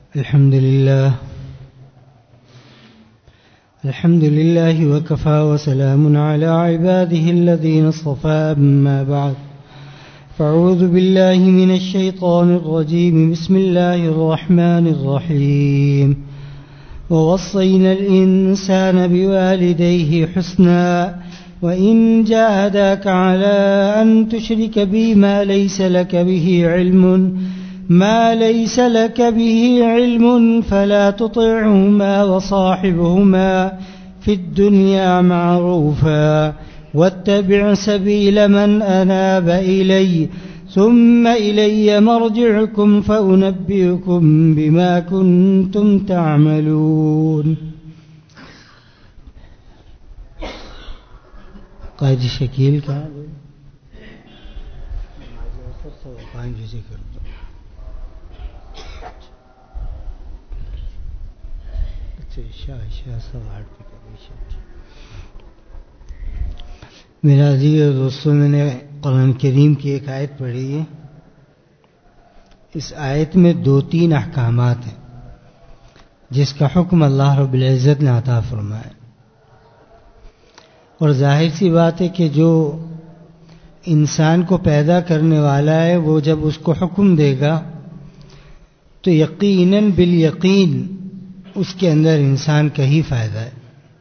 الحمد لله وكفى وسلام على عباده الذين اصطفى أما بعد فأعوذ بالله من الشيطان الرجيم بسم الله الرحمن الرحيم ووصينا الإنسان بوالديه حسنا وإن جاهداك على أن تشرك بي ما ليس لك به علم فلا تطعهما وصاحبهما في الدنيا معروفا واتبع سبيل من أناب إلي ثم إلي مرجعكم فأنبئكم بما كنتم تعملون. قائد شکیل کا میرا عزیز دوستوں، میں نے قرآن کریم کی ایک آیت پڑھی ہے. اس آیت میں 2-3 احکامات ہیں جس کا حکم اللہ رب العزت نے عطا فرمایا. اور ظاہر سی بات ہے کہ جو انسان کو پیدا کرنے والا ہے وہ جب اس کو حکم دے گا تو یقیناً بالیقین اس کے اندر انسان کا ہی فائدہ ہے.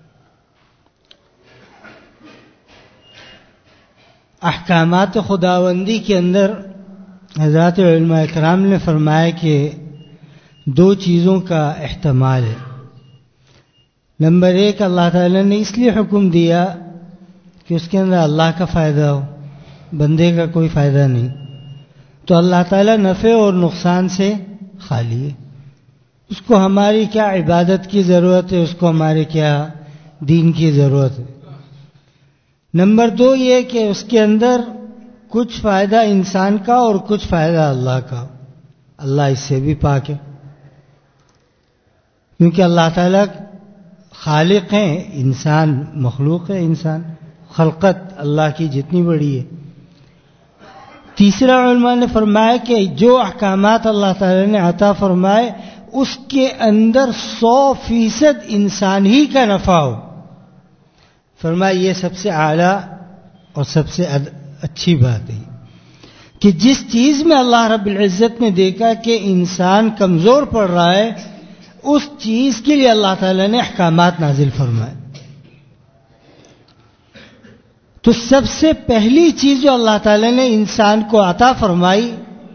احکامات خداوندی کے اندر حضرات علماء کرام نے فرمایا کہ 2 چیزوں کا احتمال ہے. نمبر 1، اللہ تعالیٰ نے اس لیے حکم دیا کہ اس کے اندر اللہ کا فائدہ ہو، بندے کا کوئی فائدہ نہیں. تو اللہ تعالیٰ نفع اور نقصان سے خالی ہے. اس کو ہماری کیا عبادت کی ضرورت ہے، اس کو ہمارے کیا دین کی ضرورت ہے. نمبر 2 یہ کہ اس کے اندر کچھ فائدہ انسان کا اور کچھ فائدہ اللہ کا. اللہ اس سے بھی پاک ہے کیونکہ اللہ تعالیٰ خالق ہیں، انسان مخلوق ہے. انسان خلقت اللہ کی جتنی بڑی ہے. تیسرا علماء نے فرمایا کہ جو احکامات اللہ تعالیٰ نے عطا فرمائے اس کے اندر 100% انسان ہی کا نفع ہو. فرمایا یہ سب سے اعلیٰ اور سب سے اچھی بات ہے کہ جس چیز میں اللہ رب العزت نے دیکھا کہ انسان کمزور پڑ رہا ہے اس چیز کے لیے اللہ تعالیٰ نے احکامات نازل فرمائے. تو سب سے پہلی چیز جو اللہ تعالیٰ نے انسان کو عطا فرمائی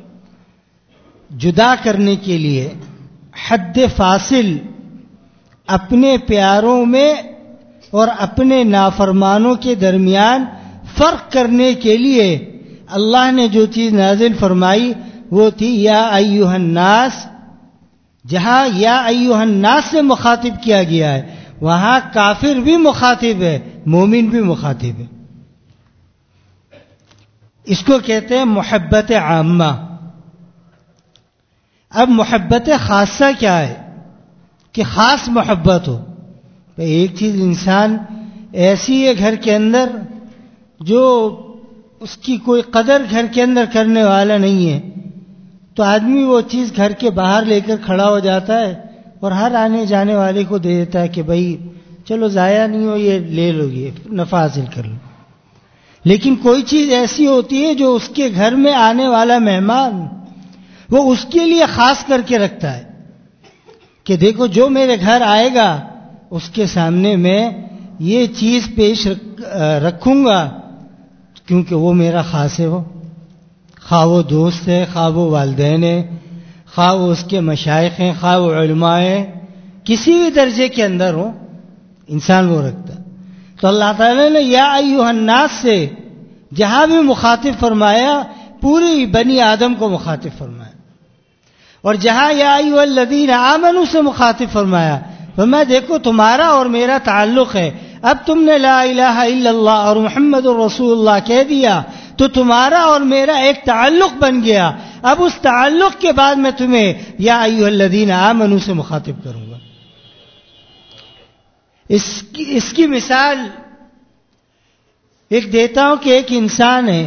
جدا کرنے کے لیے، حد فاصل اپنے پیاروں میں اور اپنے نافرمانوں کے درمیان فرق کرنے کے لیے اللہ نے جو چیز نازل فرمائی وہ تھی یا ایھا الناس. جہاں یا ایھا الناس سے مخاطب کیا گیا ہے وہاں کافر بھی مخاطب ہے، مومن بھی مخاطب ہے. اس کو کہتے ہیں محبت عامہ. اب محبت خاصہ کیا ہے کہ خاص محبت ہو. ایک چیز انسان ایسی ہے گھر کے اندر جو اس کی کوئی قدر گھر کے اندر کرنے والا نہیں ہے تو آدمی وہ چیز گھر کے باہر لے کر کھڑا ہو جاتا ہے اور ہر آنے جانے والے کو دے دیتا ہے کہ بھائی چلو ضائع نہیں ہو، یہ لے لو، یہ نفع حاصل کر لو. لیکن کوئی چیز ایسی ہوتی ہے جو اس کے گھر میں آنے والا مہمان وہ اس کے لیے خاص کر کے رکھتا ہے کہ دیکھو جو میرے گھر آئے گا اس کے سامنے میں یہ چیز پیش رکھوں گا کیونکہ وہ میرا خاص ہے. وہ خواہ وہ دوست ہے، خواہ وہ والدین ہے، خواہ وہ اس کے مشائخ ہیں، خواہ وہ علماء ہیں، کسی بھی درجے کے اندر ہو انسان وہ رکھتا ہے. تو اللہ تعالیٰ نے یا ایھا الناس سے جہاں بھی مخاطب فرمایا پوری بنی آدم کو مخاطب فرمایا، اور جہاں یا ایھا الذین آمنوا سے مخاطب فرمایا دیکھو تمہارا اور میرا تعلق ہے. اب تم نے لا الہ الا اللہ اور محمد الرسول اللہ کہہ دیا تو تمہارا اور میرا ایک تعلق بن گیا. اب اس تعلق کے بعد میں تمہیں یا ایھا الذین آمنوا سے مخاطب کروں گا. اس کی مثال ایک دیتا ہوں کہ ایک انسان ہے،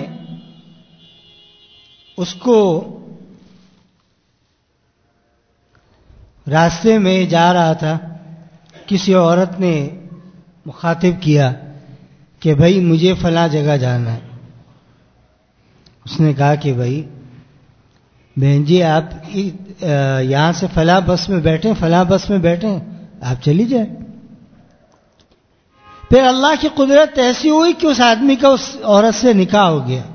اس کو راستے میں جا رہا تھا، کسی عورت نے مخاطب کیا کہ بھائی مجھے فلاں جگہ جانا ہے۔ اس نے کہا کہ بھائی بہن جی آپ یہاں سے فلاں بس میں بیٹھیں، فلاں بس میں بیٹھیں، آپ چلی جائیں۔ پھر اللہ کی قدرت ایسی ہوئی کہ اس آدمی کا اس عورت سے نکاح ہو گیا۔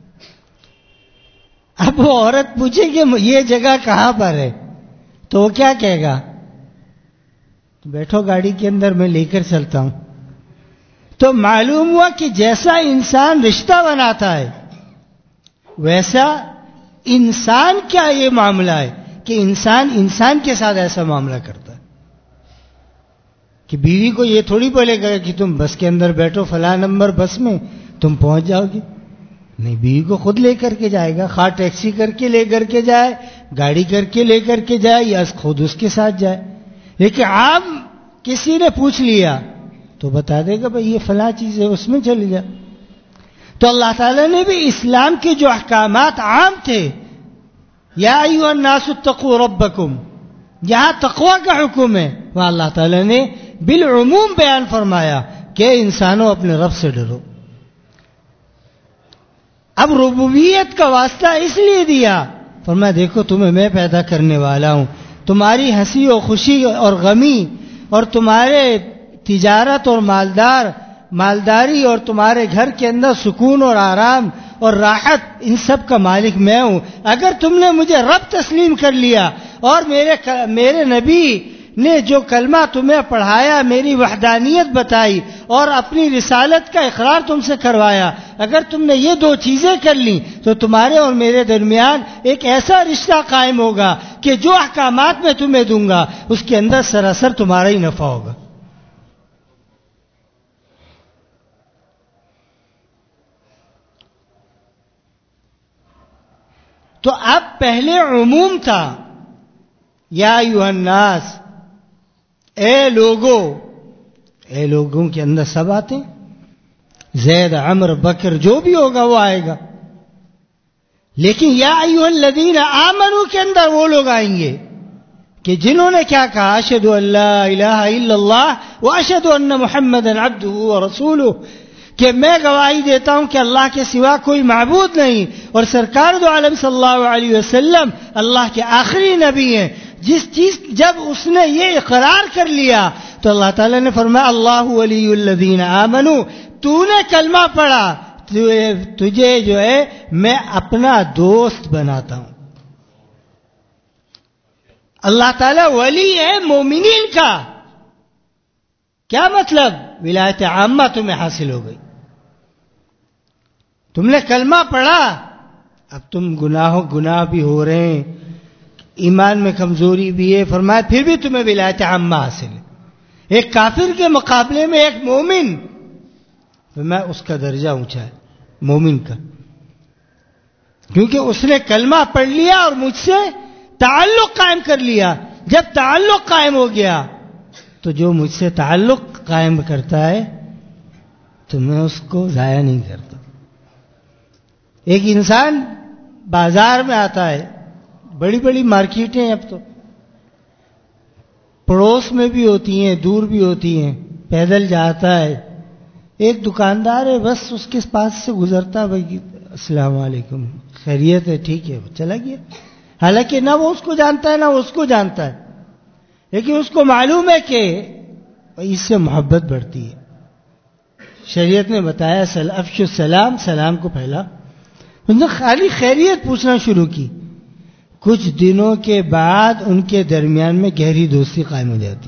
اب وہ عورت پوچھے کہ یہ جگہ کہاں پر ہے تو وہ کیا کہے گا؟ بیٹھو گاڑی کے اندر، میں لے کر چلتا ہوں۔ تو معلوم ہوا کہ جیسا انسان رشتہ بناتا ہے ویسا انسان کیا یہ معاملہ ہے کہ انسان کے ساتھ ایسا معاملہ کرتا ہے کہ بیوی کو یہ تھوڑی بولے گا کہ تم بس کے اندر بیٹھو فلاں نمبر بس میں تم پہنچ جاؤ گے، نہیں، بیوی کو خود لے کر کے جائے گا، خواہ ٹیکسی کر کے لے کر کے جائے، گاڑی کر کے لے کر کے جائے یا خود اس کے ساتھ جائے۔ لیکن عام کسی نے پوچھ لیا تو بتا دے گا بھئی یہ فلاں چیز ہے، اس میں چلی جا۔ تو اللہ تعالیٰ نے بھی اسلام کے جو احکامات عام تھے، یا ایھا الناس اتقوا ربکم، جہاں تقوی کا حکم ہے وہاں اللہ تعالیٰ نے بالعموم بیان فرمایا کہ انسانوں اپنے رب سے ڈرو۔ اب ربوبیت کا واسطہ اس لیے دیا، فرمایا دیکھو تمہیں میں پیدا کرنے والا ہوں، تمہاری ہنسی اور خوشی اور غمی اور تمہارے تجارت اور مالداری اور تمہارے گھر کے اندر سکون اور آرام اور راحت، ان سب کا مالک میں ہوں۔ اگر تم نے مجھے رب تسلیم کر لیا اور میرے نبی نے جو کلمہ تمہیں پڑھایا، میری وحدانیت بتائی اور اپنی رسالت کا اقرار تم سے کروایا، اگر تم نے یہ دو چیزیں کر لی تو تمہارے اور میرے درمیان ایک ایسا رشتہ قائم ہوگا کہ جو احکامات میں تمہیں دوں گا اس کے اندر سراسر تمہارا ہی نفع ہوگا۔ تو اب پہلے عموم تھا، یا ایھا الناس، اے لوگوں کے اندر سب آتے ہیں، زید، عمر، بکر جو بھی ہوگا وہ آئے گا، لیکن یا ایھا الذین آمنوا کے اندر وہ لوگ آئیں گے کہ جنہوں نے کیا کہا، اشہد ان لا الہ الا اللہ واشہد ان محمدا عبدہ ورسولہ، کہ میں گواہی دیتا ہوں کہ اللہ کے سوا کوئی معبود نہیں اور سرکار دو عالم صلی اللہ علیہ وسلم اللہ کے آخری نبی ہیں۔ جب اس نے یہ اقرار کر لیا تو اللہ تعالیٰ نے فرمایا اللہ ولی الذین آمنوا، تو نے کلمہ پڑھا، تجھے جو ہے میں اپنا دوست بناتا ہوں۔ اللہ تعالیٰ ولی ہے مومنین کا۔ کیا مطلب؟ ولایت عامہ تمہیں حاصل ہو گئی، تم نے کلمہ پڑھا، اب تم گناہ بھی ہو رہے ہیں، ایمان میں کمزوری بھی ہے، فرمایا پھر بھی تمہیں ولایت عامہ حاصل ہے۔ ایک کافر کے مقابلے میں ایک مومن، فرمایا اس کا درجہ اونچا ہے مومن کا، کیونکہ اس نے کلمہ پڑھ لیا اور مجھ سے تعلق قائم کر لیا۔ جب تعلق قائم ہو گیا تو جو مجھ سے تعلق قائم کرتا ہے تو میں اس کو ضائع نہیں کرتا۔ ایک انسان بازار میں آتا ہے، بڑی بڑی مارکیٹیں اب تو پڑوس میں بھی ہوتی ہیں، دور بھی ہوتی ہیں، پیدل جاتا ہے، ایک دکاندار ہے، بس اس کے پاس سے گزرتا، بھائی السلام علیکم، خیریت ہے، ٹھیک ہے، چلا گیا۔ حالانکہ نہ وہ اس کو جانتا ہے نہ وہ اس کو جانتا ہے، لیکن اس کو معلوم ہے کہ اس سے محبت بڑھتی ہے۔ شریعت نے بتایا افشوا السلام، سلام کو پھیلا۔ انہوں نے خالی خیریت پوچھنا شروع کی، کچھ دنوں کے بعد ان کے درمیان میں گہری دوستی قائم ہو جاتی۔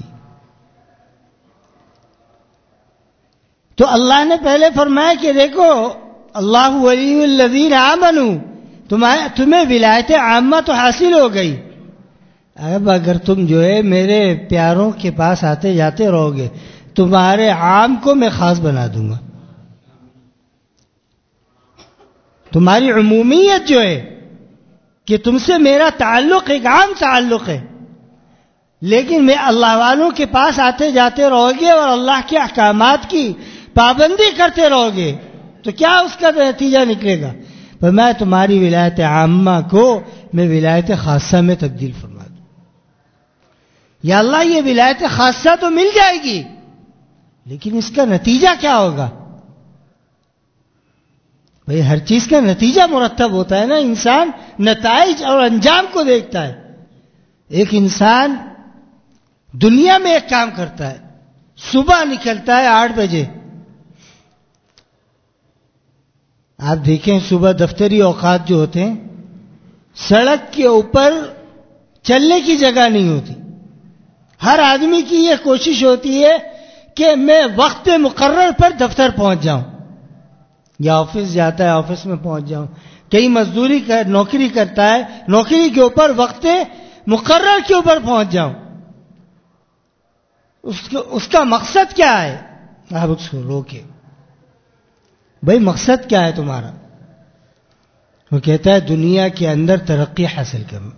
تو اللہ نے پہلے فرمایا کہ دیکھو اللہ ولی الذین آمنوا، تمہیں ولایت عامہ تو حاصل ہو گئی، اب اگر تم جو ہے میرے پیاروں کے پاس آتے جاتے رہو گے تمہارے عام کو میں خاص بنا دوں گا۔ تمہاری عمومیت جو ہے کہ تم سے میرا تعلق ایک عام تعلق ہے، لیکن میں اللہ والوں کے پاس آتے جاتے رہو گے اور اللہ کے احکامات کی پابندی کرتے رہو گے تو کیا اس کا نتیجہ نکلے گا؟ پر میں تمہاری ولایت عامہ کو میں ولایت خاصہ میں تبدیل فرما دوں۔ یا اللہ یہ ولایت خاصہ تو مل جائے گی، لیکن اس کا نتیجہ کیا ہوگا؟ بھئی ہر چیز کا نتیجہ مرتب ہوتا ہے نا، انسان نتائج اور انجام کو دیکھتا ہے. ایک انسان دنیا میں ایک کام کرتا ہے، صبح نکلتا ہے 8 بجے. آپ دیکھیں صبح دفتری اوقات جو ہوتے ہیں، سڑک کے اوپر چلنے کی جگہ نہیں ہوتی. ہر آدمی کی یہ کوشش ہوتی ہے کہ میں وقت مقرر پر دفتر پہنچ جاؤں، یا آفس جاتا ہے آفس میں پہنچ جاؤں. کئی مزدوری نوکری کرتا ہے، نوکری کے اوپر وقت مقرر کے اوپر پہنچ جاؤں. اس کا مقصد کیا ہے؟ آپ اس کو روکے، بھائی مقصد کیا ہے تمہارا؟ وہ کہتا ہے دنیا کے اندر ترقی حاصل کرنا.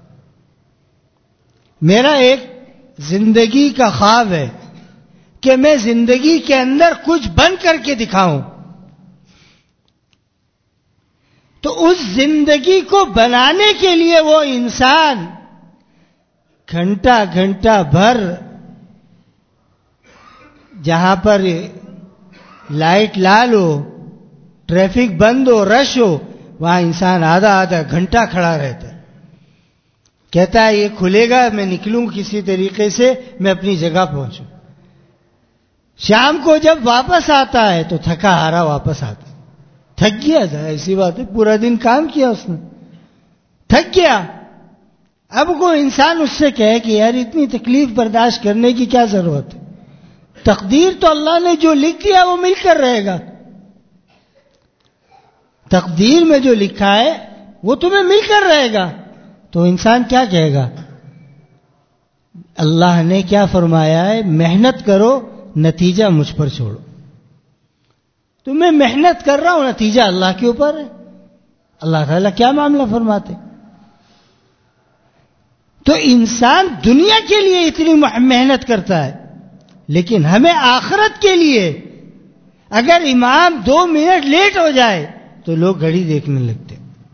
میرا ایک زندگی کا خواب ہے کہ میں زندگی کے اندر کچھ بن کر کے دکھاؤں. تو اس زندگی کو بنانے کے لیے وہ انسان گھنٹہ بھر جہاں پر لائٹ لال ہو، ٹریفک بند ہو، رش ہو، وہاں انسان آدھا گھنٹہ کھڑا رہتا ہے. کہتا ہے یہ کھلے گا میں نکلوں کسی طریقے سے، میں اپنی جگہ پہنچوں. شام کو جب واپس آتا ہے تو تھکا ہارا واپس آتا ہے. تھک گیا تھا، ایسی بات ہے، پورا دن کام کیا اس نے، تھک گیا. اب کوئی انسان اس سے کہے کہ یار اتنی تکلیف برداشت کرنے کی کیا ضرورت ہے؟ تقدیر تو اللہ نے جو لکھ دیا وہ مل کر رہے گا. تقدیر میں جو لکھا ہے وہ تمہیں مل کر رہے گا. تو انسان کیا کہے گا؟ اللہ نے کیا فرمایا ہے؟ محنت کرو، نتیجہ مجھ پر چھوڑو. تو میں محنت کر رہا ہوں، نتیجہ اللہ کے اوپر ہے. اللہ تعالیٰ کیا معاملہ فرماتے؟ تو انسان دنیا کے لیے اتنی محنت کرتا ہے، لیکن ہمیں آخرت کے لیے اگر امام 2 منٹ لیٹ ہو جائے تو لوگ گھڑی دیکھنے لگتے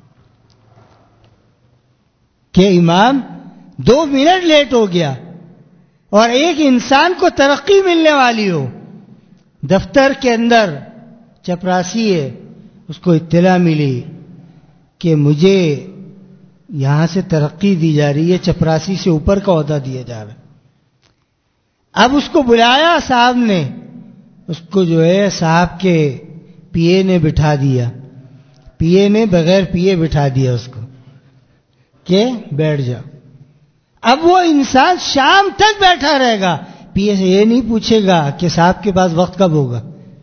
کہ امام 2 منٹ لیٹ ہو گیا. اور ایک انسان کو ترقی ملنے والی ہو، دفتر کے اندر چپراسی ہے، اس کو اطلاع ملی کہ مجھے یہاں سے ترقی دی جا رہی ہے، چپراسی سے اوپر کا عہدہ دیا جا رہا ہے. اب اس کو بلایا صاحب نے، اس کو جو ہے صاحب کے پی اے نے بٹھا دیا. پی اے نے بغیر پی اے بٹھا دیا اس کو کہ بیٹھ جاؤ. اب وہ انسان شام تک بیٹھا رہے گا، پی اے سے یہ نہیں پوچھے گا کہ صاحب کے پاس وقت کب ہوگا.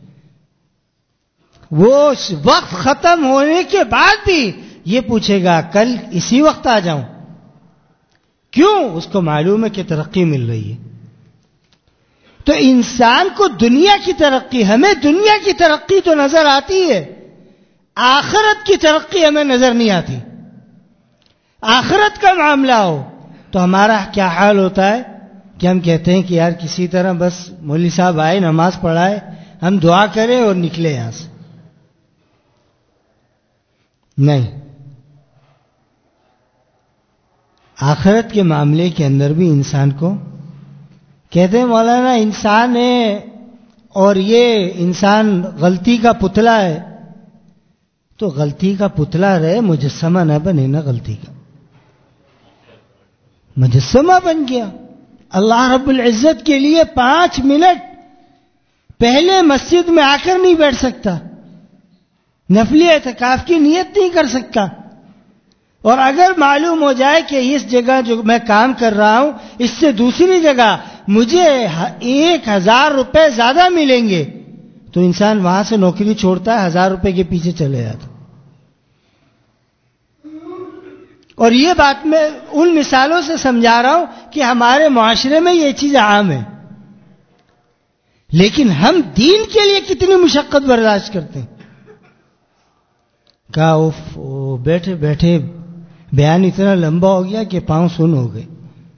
وہ وقت ختم ہونے کے بعد بھی یہ پوچھے گا کل اسی وقت آ جاؤں. کیوں؟ اس کو معلوم ہے کہ ترقی مل رہی ہے. تو انسان کو دنیا کی ترقی، ہمیں دنیا کی ترقی تو نظر آتی ہے، آخرت کی ترقی ہمیں نظر نہیں آتی. آخرت کا معاملہ ہو تو ہمارا کیا حال ہوتا ہے کہ ہم کہتے ہیں کہ یار کسی طرح بس مولوی صاحب آئے، نماز پڑھائے، ہم دعا کریں اور نکلے یہاں سے. نہیں، آخرت کے معاملے کے اندر بھی انسان کو کہتے ہیں مولانا انسان ہے اور یہ انسان غلطی کا پتلا ہے. تو غلطی کا پتلا رہے، مجسمہ نہ بنے نا. غلطی کا مجسمہ بن گیا. اللہ رب العزت کے لیے 5 منٹ پہلے مسجد میں آ کر نہیں بیٹھ سکتا، نفلی اعتکاف کی نیت نہیں کر سکتا. اور اگر معلوم ہو جائے کہ اس جگہ جو میں کام کر رہا ہوں اس سے دوسری جگہ مجھے 1000 روپے زیادہ ملیں گے، تو انسان وہاں سے نوکری چھوڑتا ہے، 1000 روپے کے پیچھے چلے جاتا. اور یہ بات میں ان مثالوں سے سمجھا رہا ہوں کہ ہمارے معاشرے میں یہ چیز عام ہے. لیکن ہم دین کے لیے کتنی مشقت برداشت کرتے ہیں. کہا بیٹھے بیٹھے بیان اتنا لمبا ہو گیا کہ پاؤں سن ہو گئے.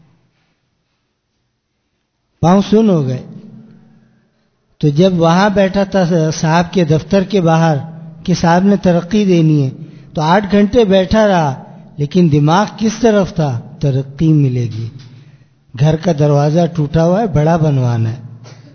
تو جب وہاں بیٹھا تھا صاحب کے دفتر کے باہر کہ صاحب نے ترقی دینی ہے، تو 8 گھنٹے بیٹھا رہا، لیکن دماغ کس طرف تھا؟ ترقی ملے گی، گھر کا دروازہ ٹوٹا ہوا ہے، بڑا بنوانا ہے،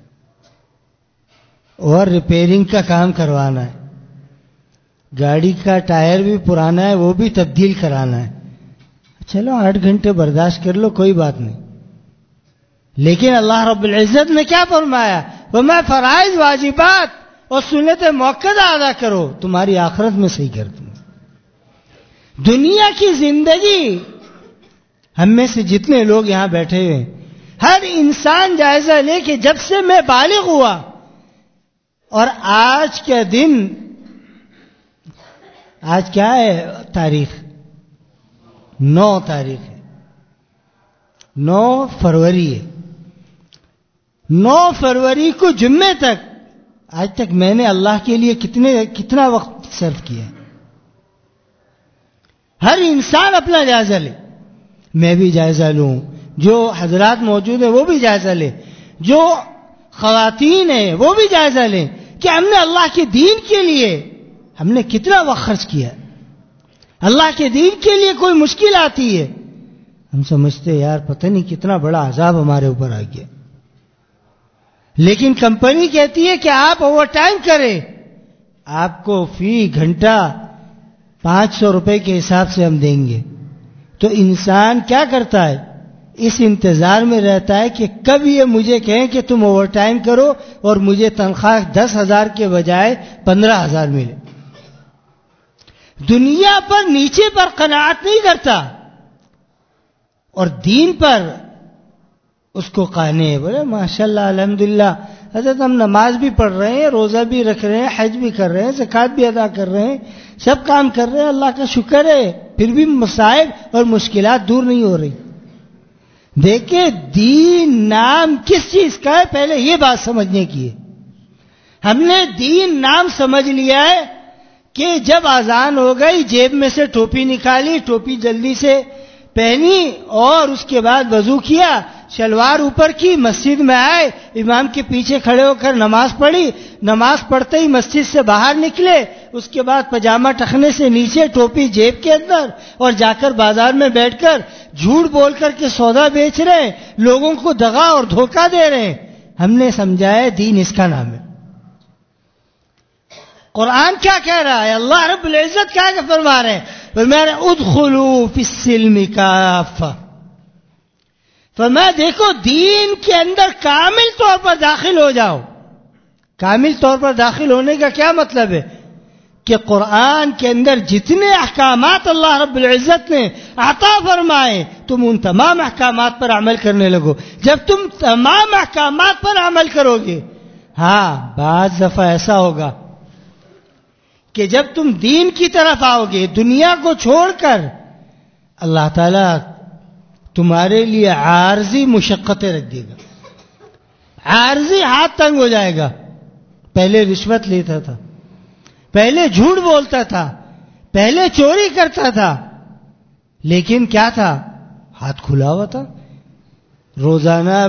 اور ریپیئرنگ کا کام کروانا ہے، گاڑی کا ٹائر بھی پرانا ہے وہ بھی تبدیل کرانا ہے، چلو 8 گھنٹے برداشت کر لو، کوئی بات نہیں. لیکن اللہ رب العزت نے کیا فرمایا؟ وَمَا فرائض واجبات اور سنت موقدہ ادا کرو، تمہاری آخرت میں صحیح کر دوں. دنیا کی زندگی، ہم میں سے جتنے لوگ یہاں بیٹھے ہوئے، ہر انسان جائزہ لے کہ جب سے میں بالغ ہوا اور آج کے دن، آج کیا ہے تاریخ؟ 9 تاریخ ہے، 9 فروری ہے. 9 فروری کو جمعے تک، آج تک میں نے اللہ کے لیے کتنا وقت صرف کیا ہے؟ ہر انسان اپنا جائزہ لے، میں بھی جائزہ لوں، جو حضرات موجود ہیں وہ بھی جائزہ لیں، جو خواتین ہیں وہ بھی جائزہ لیں کہ ہم نے اللہ کے دین کے لیے ہم نے کتنا وقت خرچ کیا. اللہ کے دین کے لیے کوئی مشکل آتی ہے، ہم سمجھتے یار پتہ نہیں کتنا بڑا عذاب ہمارے اوپر آ گیا، لیکن کمپنی کہتی ہے کہ آپ اوور ٹائم کریں، آپ کو فی گھنٹہ 500 روپے کے حساب سے ہم دیں گے. تو انسان کیا کرتا ہے؟ اس انتظار میں رہتا ہے کہ کب یہ مجھے کہیں کہ تم اوور ٹائم کرو اور مجھے تنخواہ 10,000 کے بجائے 15,000 ملے. دنیا پر نیچے پر قناعت نہیں کرتا، اور دین پر اس کو قانے ہے، بولے ماشاءاللہ الحمدللہ حضرت ہم نماز بھی پڑھ رہے ہیں، روزہ بھی رکھ رہے ہیں، حج بھی کر رہے ہیں، زکوٰۃ بھی ادا کر رہے ہیں، سب کام کر رہے ہیں، اللہ کا شکر ہے، پھر بھی مصائب اور مشکلات دور نہیں ہو رہی. دیکھیں دین نام کس چیز کا ہے، پہلے یہ بات سمجھنے کی ہے. ہم نے دین نام سمجھ لیا ہے کہ جب اذان ہو گئی جیب میں سے ٹوپی نکالی، ٹوپی جلدی سے پہنی اور اس کے بعد وضو کیا، شلوار اوپر کی، مسجد میں آئے، امام کے پیچھے کھڑے ہو کر نماز پڑھی، نماز پڑھتے ہی مسجد سے باہر نکلے، اس کے بعد پاجامہ ٹخنے سے نیچے، ٹوپی جیب کے اندر، اور جا کر بازار میں بیٹھ کر جھوٹ بول کر کے سودا بیچ رہے ہیں، لوگوں کو دغا اور دھوکہ دے رہے ہیں. ہم نے سمجھا ہے دین اس کا نام ہے. قرآن کیا کہہ رہا ہے؟ اللہ رب العزت کیا فرما رہے ہیں؟ فرمایا ادخلوا فی السلم کافہ. فرمایا دیکھو دین کے اندر کامل طور پر داخل ہو جاؤ. کامل طور پر داخل ہونے کا کیا مطلب ہے؟ کہ قرآن کے اندر جتنے احکامات اللہ رب العزت نے عطا فرمائے تم ان تمام احکامات پر عمل کرنے لگو. جب تم تمام احکامات پر عمل کرو گے، ہاں بعض دفعہ ایسا ہوگا کہ جب تم دین کی طرف آؤ گے، دنیا کو چھوڑ کر، اللہ تعالیٰ تمہارے لیے عارضی مشقتیں رکھ دے گا. عارضی ہاتھ تنگ ہو جائے گا. پہلے رشوت لیتا تھا، پہلے جھوٹ بولتا تھا، پہلے چوری کرتا تھا، لیکن کیا تھا؟ ہاتھ کھلا ہوا تھا. روزانہ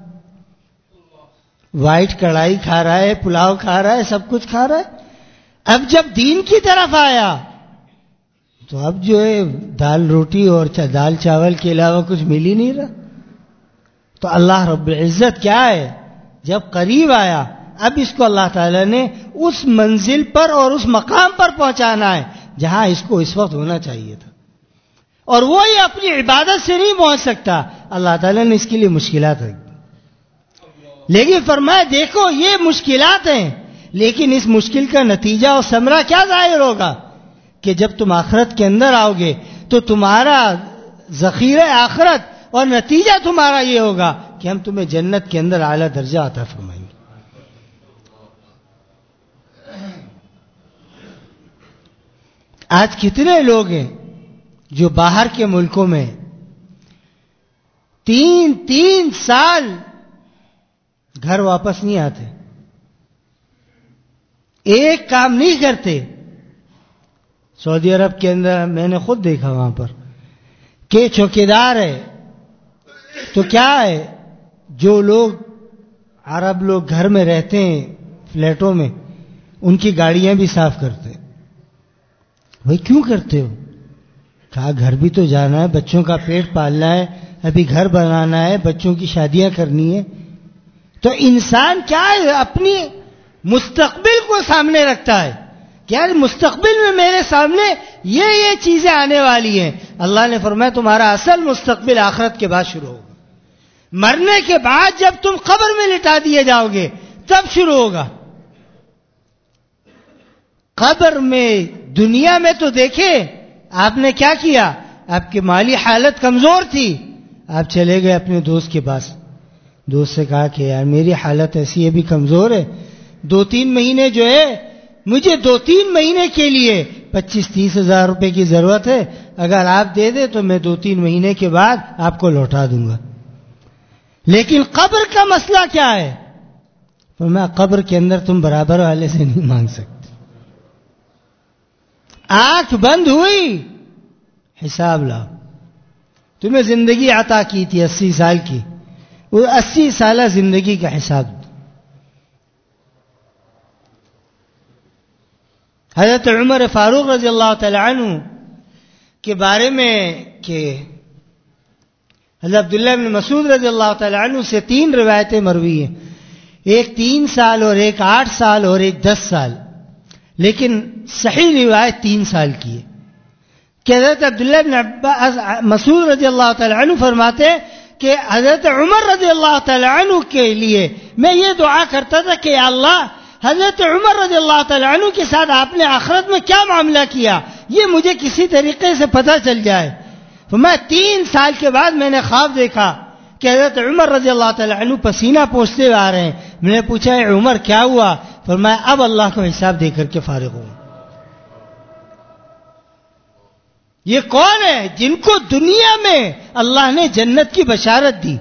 وائٹ کڑھائی کھا رہا ہے، پلاؤ کھا رہا ہے، سب کچھ کھا رہا ہے. اب جب دین کی طرف آیا تو اب جو ہے دال روٹی اور دال چاول کے علاوہ کچھ مل ہی نہیں رہا. تو اللہ رب العزت کیا ہے؟ جب قریب آیا اب اس کو اللہ تعالیٰ نے اس منزل پر اور اس مقام پر پہنچانا ہے جہاں اس کو اس وقت ہونا چاہیے تھا. اور وہ یہ اپنی عبادت سے نہیں پہنچ سکتا، اللہ تعالیٰ نے اس کے لیے مشکلات رکھی. لیکن فرمایا دیکھو یہ مشکلات ہیں، لیکن اس مشکل کا نتیجہ اور ثمرہ کیا ظاہر ہوگا؟ کہ جب تم آخرت کے اندر آؤ گے تو تمہارا ذخیرہ آخرت اور نتیجہ تمہارا یہ ہوگا کہ ہم تمہیں جنت کے اندر اعلیٰ درجہ عطا فرمائیں گے. آج کتنے لوگ ہیں جو باہر کے ملکوں میں 3 سال گھر واپس نہیں آتے، ایک کام نہیں کرتے. سعودی عرب کے اندر میں نے خود دیکھا وہاں پر کہ چوکیدار ہے تو کیا ہے، جو لوگ عرب لوگ گھر میں رہتے ہیں فلیٹوں میں ان کی گاڑیاں بھی صاف کرتے ہیں. بھائی کیوں کرتے ہو؟ کہا گھر بھی تو جانا ہے، بچوں کا پیٹ پالنا ہے، ابھی گھر بنانا ہے, بچوں کی شادیاں کرنی ہے. تو انسان کیا ہے, اپنی مستقبل کو سامنے رکھتا ہے کہ یار مستقبل میں میرے سامنے یہ چیزیں آنے والی ہیں. اللہ نے فرمایا تمہارا اصل مستقبل آخرت کے بعد شروع ہوگا. مرنے کے بعد جب تم قبر میں لٹا دیے جاؤ گے تب شروع ہوگا. قبر میں, دنیا میں تو دیکھے آپ نے کیا کیا, آپ کی مالی حالت کمزور تھی, آپ چلے گئے اپنے دوست کے پاس, دوست سے کہا کہ یار میری حالت ایسی ہے, بھی کمزور ہے, 2-3 مہینے جو ہے مجھے 2-3 مہینے کے لیے 25-30 ہزار روپے کی ضرورت ہے, اگر آپ دے دیں تو میں 2-3 مہینے کے بعد آپ کو لوٹا دوں گا. لیکن قبر کا مسئلہ کیا ہے, فرمایا قبر کے اندر تم برابر والے سے نہیں مانگ سکتے. آنکھ بند ہوئی, حساب لاؤ. تمہیں زندگی عطا کی تھی 80 سال کی, وہ 80 سالہ زندگی کا حساب. حضرت عمر فاروق رضی اللہ تعالی عنہ کے بارے میں کہ حضرت عبداللہ بن مسعود رضی اللہ تعالی عنہ سے 3 روایتیں مروی ہیں, ایک 3 سال اور ایک 8 سال اور ایک 10 سال, لیکن صحیح روایت 3 سال کی ہے کہ حضرت عبداللہ بن مسعود رضی اللہ تعالی عنہ فرماتے کہ حضرت عمر رضی اللہ تعالی عنہ کے لیے میں یہ دعا کرتا تھا کہ یا اللہ حضرت عمر رضی اللہ تعالی عنہ کے ساتھ آپ نے آخرت میں کیا معاملہ کیا یہ مجھے کسی طریقے سے پتہ چل جائے. تو میں 3 سال کے بعد میں نے خواب دیکھا کہ حضرت عمر رضی اللہ تعالی عنہ پسینہ پوچھتے ہوئے آ رہے ہیں. میں نے پوچھا اے عمر کیا ہوا, فرمایا اب اللہ کو حساب دے کر کے فارغ ہوں. یہ کون ہے جن کو دنیا میں اللہ نے جنت کی بشارت دی.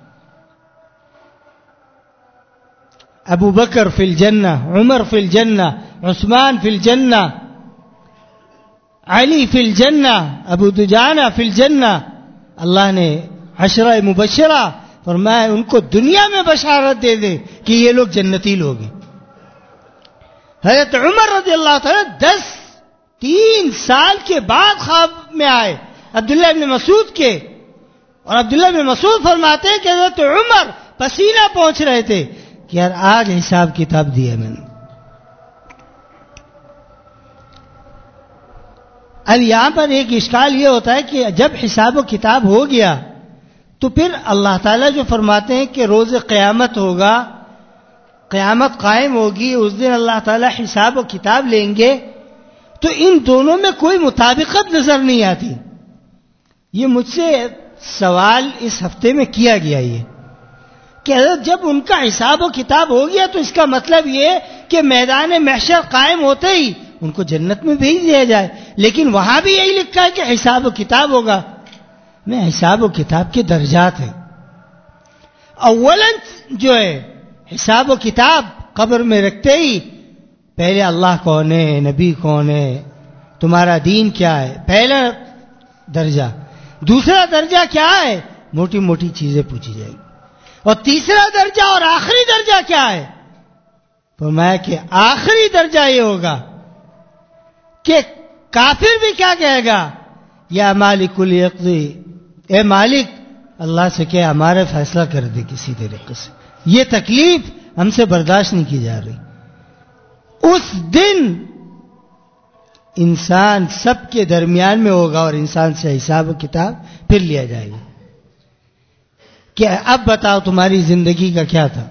ابو بکر فی الجنہ, عمر فی الجنہ, عثمان فی الجنہ, علی فی الجنہ, ابو دجانہ فی الجنہ. اللہ نے 10 مبشرہ فرمایا ان کو دنیا میں بشارت دے دے کہ یہ لوگ جنتی لوگ ہیں. حضرت عمر رضی اللہ تعالی 3 سال کے بعد خواب میں آئے عبداللہ بن مسعود کے, اور عبداللہ بن مسعود فرماتے ہیں کہ حضرت عمر پسینہ پہنچ رہے تھے کہ یار آج حساب کتاب دیا میں نے. اب یہاں پر ایک اشکال یہ ہوتا ہے کہ جب حساب و کتاب ہو گیا تو پھر اللہ تعالیٰ جو فرماتے ہیں کہ روز قیامت ہوگا, قیامت قائم ہوگی, اس دن اللہ تعالیٰ حساب و کتاب لیں گے, تو ان دونوں میں کوئی مطابقت نظر نہیں آتی. یہ مجھ سے سوال اس ہفتے میں کیا گیا یہ کہ حضرت جب ان کا حساب و کتاب ہو گیا تو اس کا مطلب یہ کہ میدان محشر قائم ہوتے ہی ان کو جنت میں بھیج دیا جائے, لیکن وہاں بھی یہی لکھا ہے کہ حساب و کتاب ہوگا. میں حساب و کتاب کے درجات ہیں. اولاً جو ہے حساب و کتاب قبر میں رکھتے ہی پہلے اللہ کون ہے, نبی کون ہے, تمہارا دین کیا ہے, پہلا درجہ. دوسرا درجہ کیا ہے, موٹی موٹی چیزیں پوچھی جائیں گی. اور تیسرا درجہ اور آخری درجہ کیا ہے, فرمایا کہ آخری درجہ یہ ہوگا کہ کافر بھی کیا کہے گا, یا مالک الیقضی, اے مالک اللہ سے کہ ہمارے فیصلہ کر دے کسی طریقے سے, یہ تکلیف ہم سے برداشت نہیں کی جا رہی. اس دن انسان سب کے درمیان میں ہوگا اور انسان سے حساب و کتاب پھر لیا جائے گا کہ اب بتاؤ تمہاری زندگی کا کیا تھا.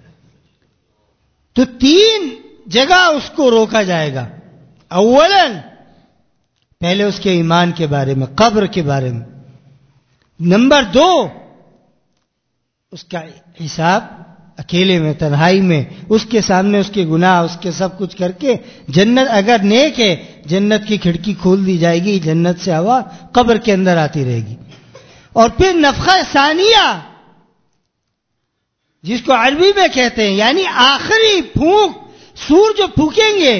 تو 3 جگہ اس کو روکا جائے گا. اولاً پہلے اس کے ایمان کے بارے میں, قبر کے بارے میں. نمبر 2 اس کا حساب اکیلے میں, تنہائی میں, اس کے سامنے اس کے گناہ, اس کے سب کچھ کر کے جنت اگر نیک ہے جنت کی کھڑکی کھول دی جائے گی, جنت سے ہوا قبر کے اندر آتی رہے گی. اور پھر نفخہ ثانیہ جس کو عربی میں کہتے ہیں, یعنی آخری پھونک, سور جو پھونکیں گے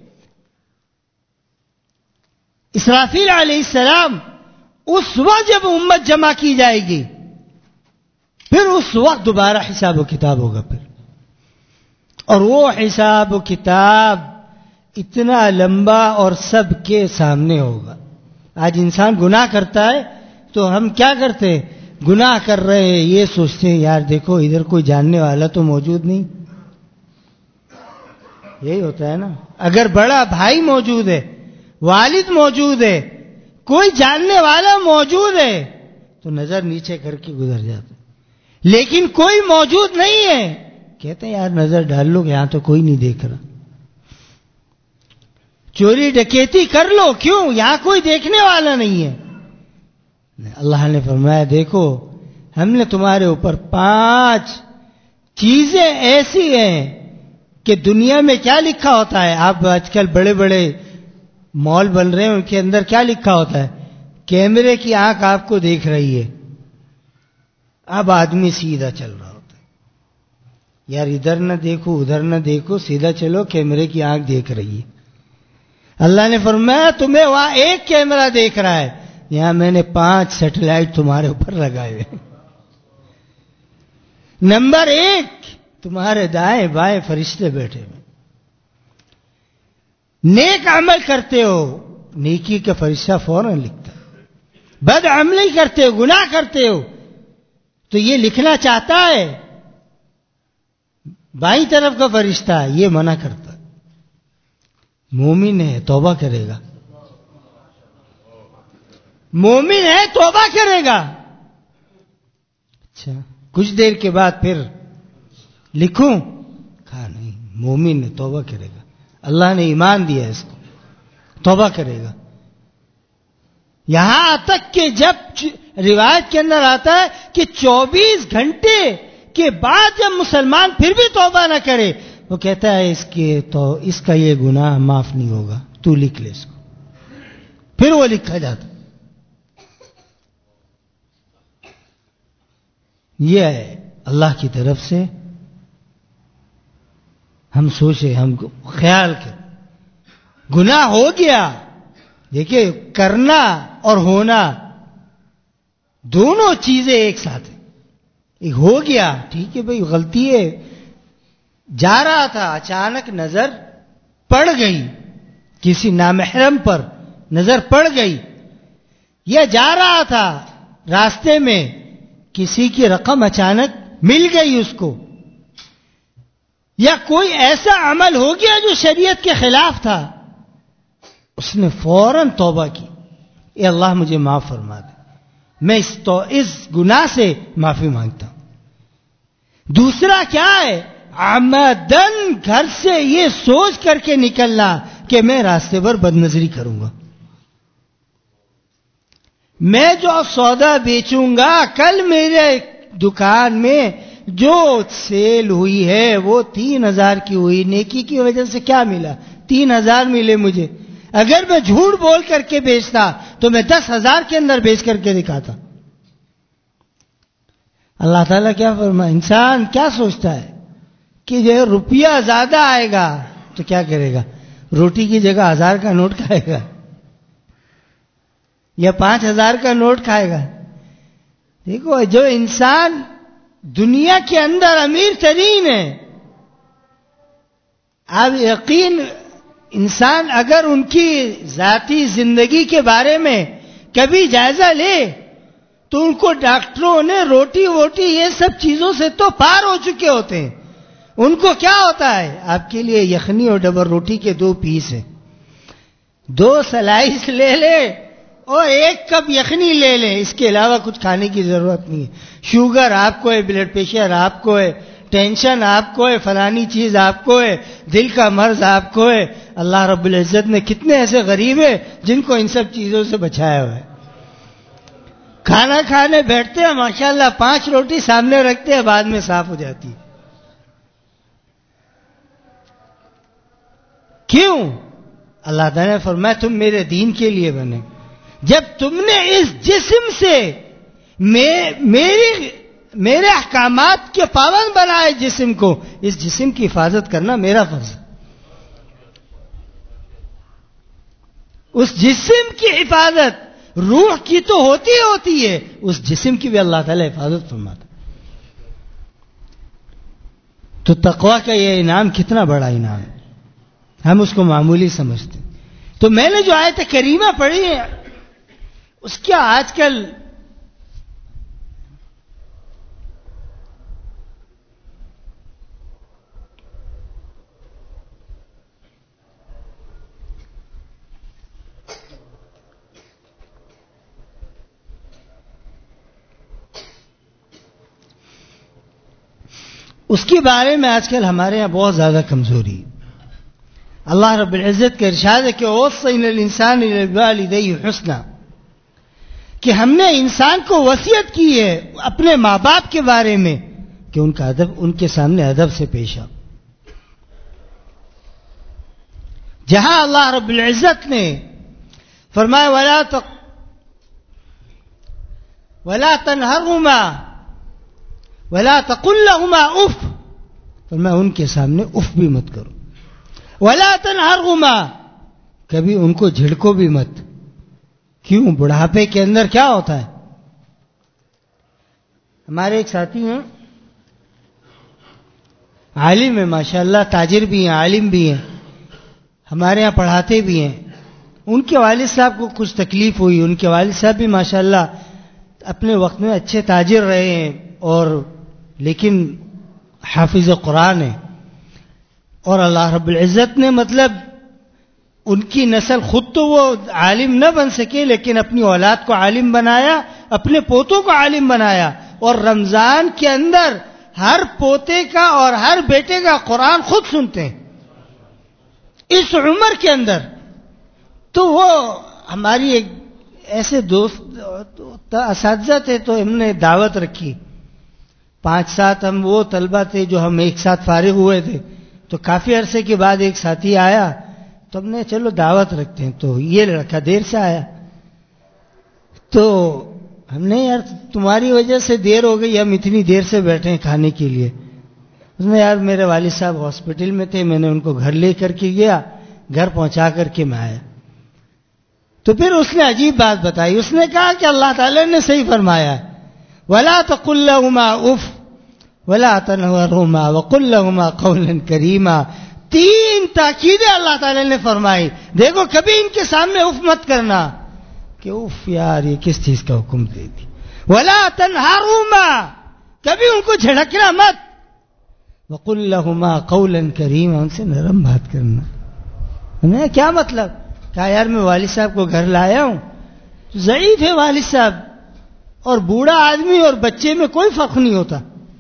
اسرافیل علیہ السلام, اس وقت جب امت جمع کی جائے گی پھر اس وقت دوبارہ حساب و کتاب ہوگا. پھر اور وہ حساب و کتاب اتنا لمبا اور سب کے سامنے ہوگا. آج انسان گناہ کرتا ہے تو ہم کیا کرتے ہیں, گناہ کر رہے ہیں یہ سوچتے ہیں یار دیکھو ادھر کوئی جاننے والا تو موجود نہیں. یہی ہوتا ہے نا. اگر بڑا بھائی موجود ہے, والد موجود ہے, کوئی جاننے والا موجود ہے تو نظر نیچے کر کے گزر جاتا. لیکن کوئی موجود نہیں ہے, کہتے ہیں یار نظر ڈال لو کہ یہاں تو کوئی نہیں دیکھ رہا. چوری ڈکیتی کر لو, کیوں؟ یہاں کوئی دیکھنے والا نہیں ہے. اللہ نے فرمایا دیکھو ہم نے تمہارے اوپر 5 چیزیں ایسی ہیں کہ دنیا میں کیا لکھا ہوتا ہے. آپ آج کل بڑے بڑے مال بن رہے ہیں, ان کے اندر کیا لکھا ہوتا ہے؟ کیمرے کی آنکھ آپ کو دیکھ رہی ہے. اب آدمی سیدھا چل رہا ہوتا ہے. یار ادھر نہ دیکھو ادھر نہ دیکھو, سیدھا چلو, کیمرے کی آنکھ دیکھ رہی ہے. اللہ نے فرمایا تمہیں وہاں ایک کیمرہ دیکھ رہا ہے, یہاں میں نے 5 سیٹلائٹ تمہارے اوپر لگائے ہوئے. نمبر 1, تمہارے دائیں بائیں فرشتے بیٹھے ہوئے. نیک عمل کرتے ہو, نیکی کا فرشتہ فوراً لکھتا ہے. بد عملی کرتے ہو, گناہ کرتے ہو, تو یہ لکھنا چاہتا ہے. بائیں طرف کا فرشتہ یہ منع کرتا ہے. مومن ہے توبہ کرے گا, مومن ہے توبہ کرے گا. اچھا کچھ دیر کے بعد پھر لکھوں, کہا نہیں, مومن ہے توبہ کرے گا. اللہ نے ایمان دیا اس کو, توبہ کرے گا. یہاں تک کہ جب روایت کے اندر آتا ہے کہ 24 گھنٹے کے بعد جب مسلمان پھر بھی توبہ نہ کرے, وہ کہتا ہے اس کا یہ گناہ معاف نہیں ہوگا, تو لکھ لے اس کو. پھر وہ لکھا جاتا. یہ ہے اللہ کی طرف سے. ہم سوچے, ہم خیال کریں, گناہ ہو گیا. دیکھیے کرنا اور ہونا دونوں چیزیں ایک ساتھ ہیں. ایک ہو گیا ٹھیک ہے بھائی غلطی ہے, جا رہا تھا اچانک نظر پڑ گئی, کسی نامحرم پر نظر پڑ گئی, یا جا رہا تھا راستے میں کسی کی رقم اچانک مل گئی اس کو, یا کوئی ایسا عمل ہو گیا جو شریعت کے خلاف تھا, اس نے فوراً توبہ کی, اے اللہ مجھے معاف فرما دے, میں اس گناہ سے معافی مانگتا ہوں. دوسرا کیا ہے؟ عمدن گھر سے یہ سوچ کر کے نکلنا کہ میں راستے پر بدنظری کروں گا, میں جو سودا بیچوں گا کل میرے دکان میں جو سیل ہوئی ہے وہ 3000 کی ہوئی, نیکی کی وجہ سے کیا ملا؟ 3000 ملے مجھے. اگر میں جھوٹ بول کر کے بیچتا تو میں 10,000 کے اندر بیچ کر کے دکھاتا. اللہ تعالیٰ کیا فرمائے؟ انسان کیا سوچتا ہے کہ جو روپیہ زیادہ آئے گا تو کیا کرے گا؟ روٹی کی جگہ 1000 کا نوٹ کھائے گا یا 5000 کا نوٹ کھائے گا. دیکھو جو انسان دنیا کے اندر امیر ترین ہے, اب یقین انسان اگر ان کی ذاتی زندگی کے بارے میں کبھی جائزہ لے تو ان کو ڈاکٹروں نے روٹی ووٹی یہ سب چیزوں سے تو پار ہو چکے ہوتے ہیں. ان کو کیا ہوتا ہے؟ آپ کے لیے یخنی اور ڈبل روٹی کے 2 پیس ہیں, 2 سلائس لے لے اور 1 کپ یخنی لے لیں, اس کے علاوہ کچھ کھانے کی ضرورت نہیں ہے. شوگر آپ کو ہے, بلڈ پریشر آپ کو ہے, ٹینشن آپ کو ہے, فلانی چیز آپ کو ہے, دل کا مرض آپ کو ہے. اللہ رب العزت نے کتنے ایسے غریب ہیں جن کو ان سب چیزوں سے بچایا ہوا ہے. کھانا کھانے بیٹھتے ہیں ماشاءاللہ 5 روٹی سامنے رکھتے ہیں, بعد میں صاف ہو جاتی ہے. کیوں؟ اللہ تعالیٰ نے فرمایا تم میرے دین کے لیے بنے. جب تم نے اس جسم سے میرے احکامات کے پابند بنائے جسم کو, اس جسم کی حفاظت کرنا میرا فرض ہے. اس جسم کی حفاظت روح کی تو ہوتی ہے, اس جسم کی بھی اللہ تعالیٰ حفاظت فرماتا. تو تقویٰ کا یہ انعام کتنا بڑا انعام ہے, ہم اس کو معمولی سمجھتے ہیں. تو میں نے جو آیت کریمہ پڑھی ہے اس کیا آج کل اس کے بارے میں آج کل ہمارے یہاں بہت زیادہ کمزوری ہے. اللہ رب العزت کا ارشاد ہے کہ وصینا الانسان بوالدیہ حسنا، کہ ہم نے انسان کو وصیت کی ہے اپنے ماں باپ کے بارے میں کہ ان کے سامنے ادب سے پیش آؤ. جہاں اللہ رب العزت نے فرمایا ولا تنہرهما ولا تقل لهما اف، فرمایا ان کے سامنے اف بھی مت کرو. ولا تنہرهما، کبھی ان کو جھڑکو بھی مت. کیوں؟ بڑھاپے کے اندر کیا ہوتا ہے؟ ہمارے ایک ساتھی ہیں، عالم ہیں ماشاءاللہ، تاجر بھی ہیں، عالم بھی ہیں، ہمارے یہاں پڑھاتے بھی ہیں. ان کے والد صاحب کو کچھ تکلیف ہوئی. ان کے والد صاحب بھی ماشاءاللہ اپنے وقت میں اچھے تاجر رہے ہیں، اور لیکن حافظ قرآن ہیں. اور اللہ رب العزت نے مطلب ان کی نسل، خود تو وہ عالم نہ بن سکے لیکن اپنی اولاد کو عالم بنایا، اپنے پوتوں کو عالم بنایا. اور رمضان کے اندر ہر پوتے کا اور ہر بیٹے کا قرآن خود سنتے ہیں اس عمر کے اندر. تو وہ ہماری ایک ایسے دوست اساتذہ تھے، تو ہم نے دعوت رکھی. 5-7 ہم وہ طلبہ تھے جو ہم ایک ساتھ فارغ ہوئے تھے. تو کافی عرصے کے بعد ایک ساتھی آیا، تو ہم نے چلو دعوت رکھتے ہیں. تو یہ لڑکا دیر سے آیا، تو ہم نے یار تمہاری وجہ سے دیر ہو گئی، ہم اتنی دیر سے بیٹھے ہیں کھانے کے لیے. اس نے یار میرے والد صاحب ہاسپٹل میں تھے، میں نے ان کو گھر لے کر کے گیا، گھر پہنچا کر کے میں آیا. تو پھر اس نے عجیب بات بتائی. اس نے کہا کہ اللہ تعالیٰ نے صحیح فرمایا، وَلَا تَقُلْ لَهُمَا اُفْ وَلَا تَنْهَرْهُمَا وَقُلْ لَهُمَا قَوْلًا كَرِيمًا. 3 تاکیدیں اللہ تعالیٰ نے فرمائی. دیکھو کبھی ان کے سامنے اف مت کرنا کہ اف یار یہ کس چیز کا حکم دے دی. وَلَا تَنْهَرْهُمَا، کبھی ان کو جھڑکنا مت. وَقُلْ لَهُمَا قَوْلًا كَرِيمًا، ان سے نرم بات کرنا. کیا مطلب؟ کہا یار میں والد صاحب کو گھر لایا ہوں، ضعیف ہے والد صاحب، اور بوڑھا آدمی اور بچے میں کوئی فرق نہیں ہوتا.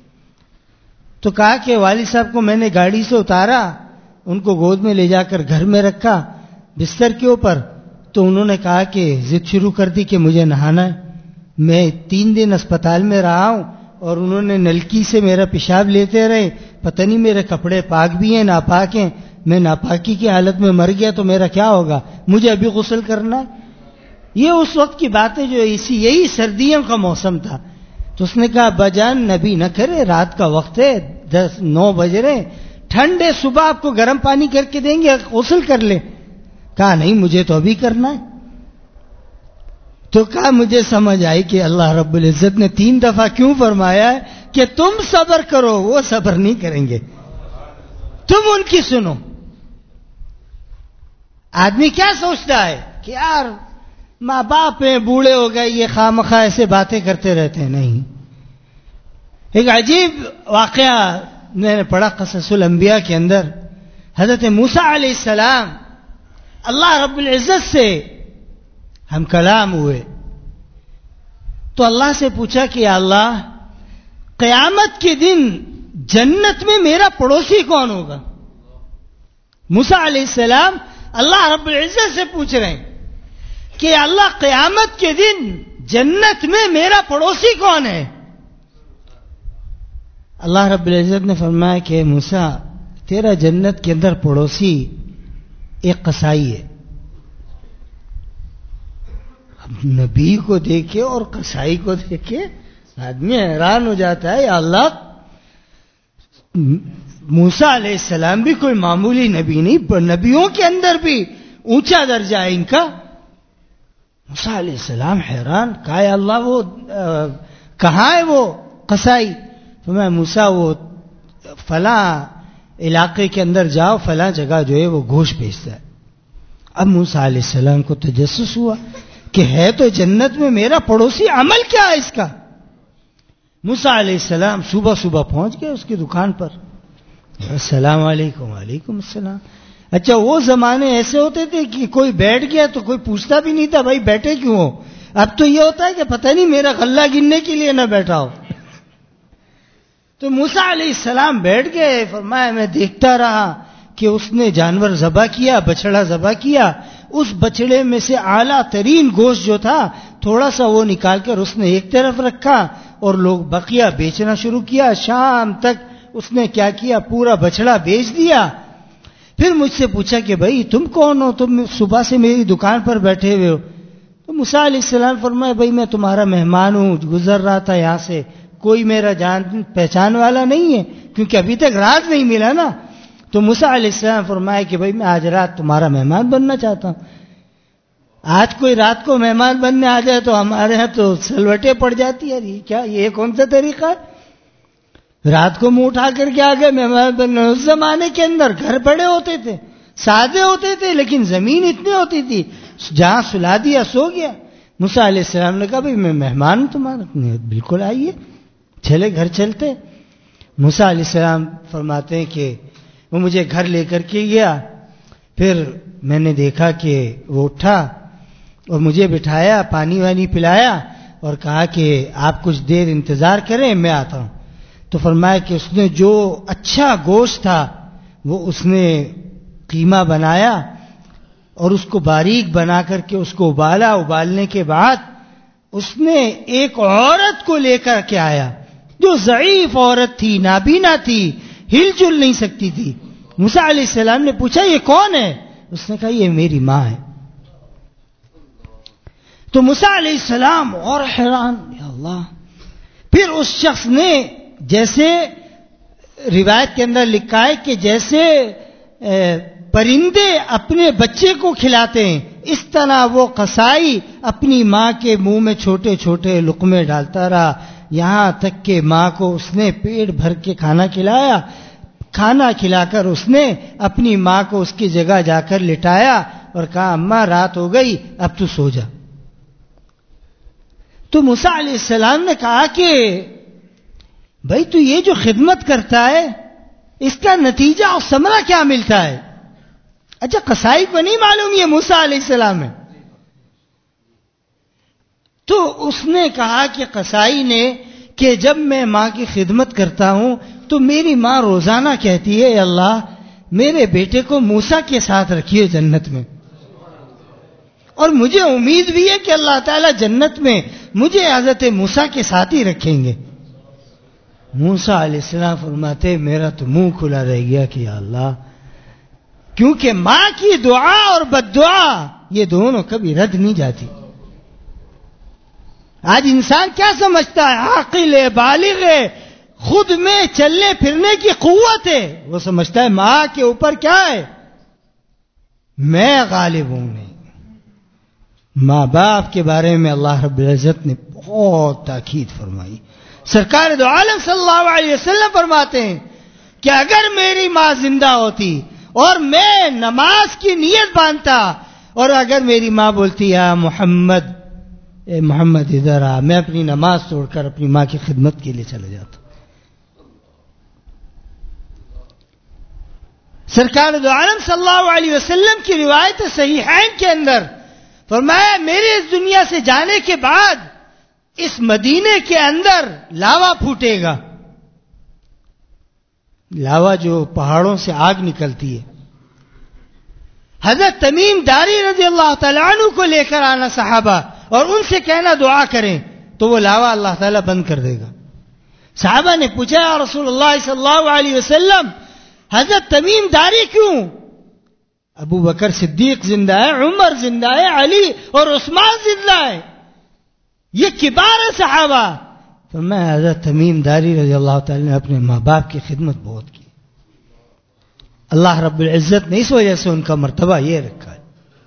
تو کہا کہ والد صاحب کو میں نے گاڑی سے اتارا، ان کو گود میں لے جا کر گھر میں رکھا بستر کے اوپر. تو انہوں نے کہا کہ ضد شروع کر دی کہ مجھے نہانا ہے. میں 3 دن اسپتال میں رہا ہوں، اور انہوں نے نلکی سے میرا پیشاب لیتے رہے. پتہ نہیں میرے کپڑے پاک بھی ہیں ناپاک ہیں. میں ناپاکی کی حالت میں مر گیا تو میرا کیا ہوگا؟ مجھے ابھی غسل کرنا ہے. یہ اس وقت کی باتیں جو یہی سردیوں کا موسم تھا. تو اس نے کہا ابا جان نبی نہ کرے، رات کا وقت ہے، 10-9 بج رہے، ٹھنڈ ہے، صبح آپ کو گرم پانی کر کے دیں گے، غسل کر لیں. کہا نہیں مجھے تو ابھی کرنا ہے. تو کہا مجھے سمجھ آئی کہ اللہ رب العزت نے 3 دفعہ کیوں فرمایا ہے کہ تم صبر کرو. وہ صبر نہیں کریں گے، تم ان کی سنو. آدمی کیا سوچتا ہے کہ یار ماں باپ ہیں، بوڑھے ہو گئے، یہ خواہ ایسے باتیں کرتے رہتے ہیں. نہیں. ایک عجیب واقعہ میں نے پڑھا قصص الانبیاء کے اندر. حضرت موسیٰ علیہ السلام اللہ رب العزت سے ہم کلام ہوئے، تو اللہ سے پوچھا کہ یا اللہ قیامت کے دن جنت میں میرا پڑوسی کون ہوگا؟ موسیٰ علیہ السلام اللہ رب العزت سے پوچھ رہے ہیں کہ اللہ قیامت کے دن جنت میں میرا پڑوسی کون ہے؟ اللہ رب العزت نے فرمایا کہ موسیٰ تیرا جنت کے اندر پڑوسی ایک قصائی ہے. اب نبی کو دیکھے اور قصائی کو دیکھے آدمی حیران ہو جاتا ہے. یا اللہ موسیٰ علیہ السلام بھی کوئی معمولی نبی نہیں، نبیوں کے اندر بھی اونچا درجہ ہے ان کا. موسیٰ علیہ السلام حیران، کہا یا اللہ وہ کہاں ہے وہ قصائی؟ تو میں موسیٰ وہ فلاں علاقے کے اندر جاؤ، فلاں جگہ جو ہے وہ گوشت بیچتا ہے. اب موسیٰ علیہ السلام کو تجسس ہوا کہ ہے تو جنت میں میرا پڑوسی، عمل کیا ہے اس کا؟ موسیٰ علیہ السلام صبح صبح پہنچ گئے اس کی دکان پر. السلام علیکم. وعلیکم السلام. اچھا وہ زمانے ایسے ہوتے تھے کہ کوئی بیٹھ گیا تو کوئی پوچھتا بھی نہیں تھا بھائی بیٹھے کیوں ہو. اب تو یہ ہوتا ہے کہ پتہ نہیں میرا غلہ گننے کے لیے نہ بیٹھا ہو. تو موسیٰ علیہ السلام بیٹھ گئے. فرمایا میں دیکھتا رہا کہ اس نے جانور ذبح کیا, بچڑا ذبح کیا. اس بچڑے میں سے اعلیٰ ترین گوشت جو تھا تھوڑا سا وہ نکال کر اس نے ایک طرف رکھا اور لوگ بقیہ بیچنا شروع کیا. شام تک اس نے کیا کیا, پورا بچڑا بیچ دیا. پھر مجھ سے پوچھا کہ بھائی تم کون ہو, تم صبح سے میری دکان پر بیٹھے ہوئے ہو. تو موسیٰ علیہ السلام فرمایا بھائی میں تمہارا مہمان ہوں, گزر رہا تھا یہاں سے, کوئی میرا جان پہچان والا نہیں ہے کیونکہ ابھی تک رات نہیں ملا نا. تو موسیٰ علیہ السلام فرمایا کہ بھائی میں آج رات تمہارا مہمان بننا چاہتا ہوں. آج کوئی رات کو مہمان بننے آ جائے تو ہمارے ہاں تو سلوٹیں پڑ جاتی ہے. یہ کون سا طریقہ ہے؟ رات کو منہ اٹھا کر کے آ گئے مہمان بننے. اس زمانے کے اندر گھر بڑے ہوتے تھے, سادے ہوتے تھے, لیکن زمین اتنی ہوتی تھی جہاں سلا دیا سو گیا. موسیٰ علیہ السلام نے کہا بھائی میں مہمان ہوں تمہارا. بالکل آئیے, چلے گھر چلتے. موسیٰ علیہ السلام فرماتے ہیں کہ وہ مجھے گھر لے کر کے گیا. پھر میں نے دیکھا کہ وہ اٹھا اور مجھے بٹھایا, پانی وانی پلایا اور کہا کہ آپ کچھ دیر انتظار کریں میں آتا ہوں. تو فرمایا کہ اس نے جو اچھا گوشت تھا وہ اس نے قیمہ بنایا اور اس کو باریک بنا کر کے اس کو ابالا. ابالنے کے بعد اس نے ایک عورت کو لے کر کے آیا جو ضعیف عورت تھی, نابینا تھی, ہل جل نہیں سکتی تھی. موسیٰ علیہ السلام نے پوچھا یہ کون ہے؟ اس نے کہا یہ میری ماں ہے. تو موسیٰ علیہ السلام اور حیران, یا اللہ. پھر اس شخص نے, جیسے روایت کے اندر لکھا ہے کہ جیسے پرندے اپنے بچے کو کھلاتے ہیں اس طرح وہ قصائی اپنی ماں کے منہ میں چھوٹے چھوٹے لقمے ڈالتا رہا, یہاں تک کہ ماں کو اس نے پیٹ بھر کے کھانا کھلایا. کھانا کھلا کر اس نے اپنی ماں کو اس کی جگہ جا کر لٹایا اور کہا اماں رات ہو گئی اب تو سو جا. تو موسیٰ علیہ السلام نے کہا کہ بھائی تو یہ جو خدمت کرتا ہے اس کا نتیجہ اور ثمرہ کیا ملتا ہے؟ اچھا قصائی کو نہیں معلوم یہ موسیٰ علیہ السلام ہے؟ تو اس نے کہا کہ قصائی نے کہ جب میں ماں کی خدمت کرتا ہوں تو میری ماں روزانہ کہتی ہے اللہ میرے بیٹے کو موسیٰ کے ساتھ رکھیے جنت میں, اور مجھے امید بھی ہے کہ اللہ تعالیٰ جنت میں مجھے حضرت موسیٰ کے ساتھ ہی رکھیں گے. موسیٰ علیہ السلام فرماتے میرا تو منہ کھلا رہ گیا کہ یا اللہ, کیونکہ ماں کی دعا اور بد دعا یہ دونوں کبھی رد نہیں جاتی. آج انسان کیا سمجھتا ہے؟ عاقل ہے, بالغ ہے, خود میں چلنے پھرنے کی قوت ہے, وہ سمجھتا ہے ماں کے اوپر کیا ہے, میں غالب ہوں. نہیں, ماں باپ کے بارے میں اللہ رب العزت نے بہت تاکید فرمائی. سرکار دو عالم صلی اللہ علیہ وسلم فرماتے ہیں کہ اگر میری ماں زندہ ہوتی اور میں نماز کی نیت باندھتا اور اگر میری ماں بولتی یا محمد, اے محمد ادھر آ, میں اپنی نماز توڑ کر اپنی ماں کی خدمت کے لیے چلا جاتا. سرکار دو عالم صلی اللہ علیہ وسلم کی روایت صحیحین کے اندر فرمایا میرے اس دنیا سے جانے کے بعد اس مدینے کے اندر لاوا پھوٹے گا. لاوا جو پہاڑوں سے آگ نکلتی ہے. حضرت تمیم داری رضی اللہ تعالیٰ عنہ کو لے کر آنا صحابہ اور ان سے کہنا دعا کریں تو وہ لاوا اللہ تعالیٰ بند کر دے گا. صحابہ نے پوچھا یا رسول اللہ صلی اللہ علیہ وسلم حضرت تمیم داری کیوں؟ ابو بکر صدیق زندہ ہے, عمر زندہ ہے, علی اور عثمان زندہ ہے, یہ کبار صحابہ. تو میں حضرت تمیم داری رضی اللہ تعالیٰ نے اپنے ماں باپ کی خدمت بہت کی. اللہ رب العزت نے اس وجہ سے ان کا مرتبہ یہ رکھا ہے.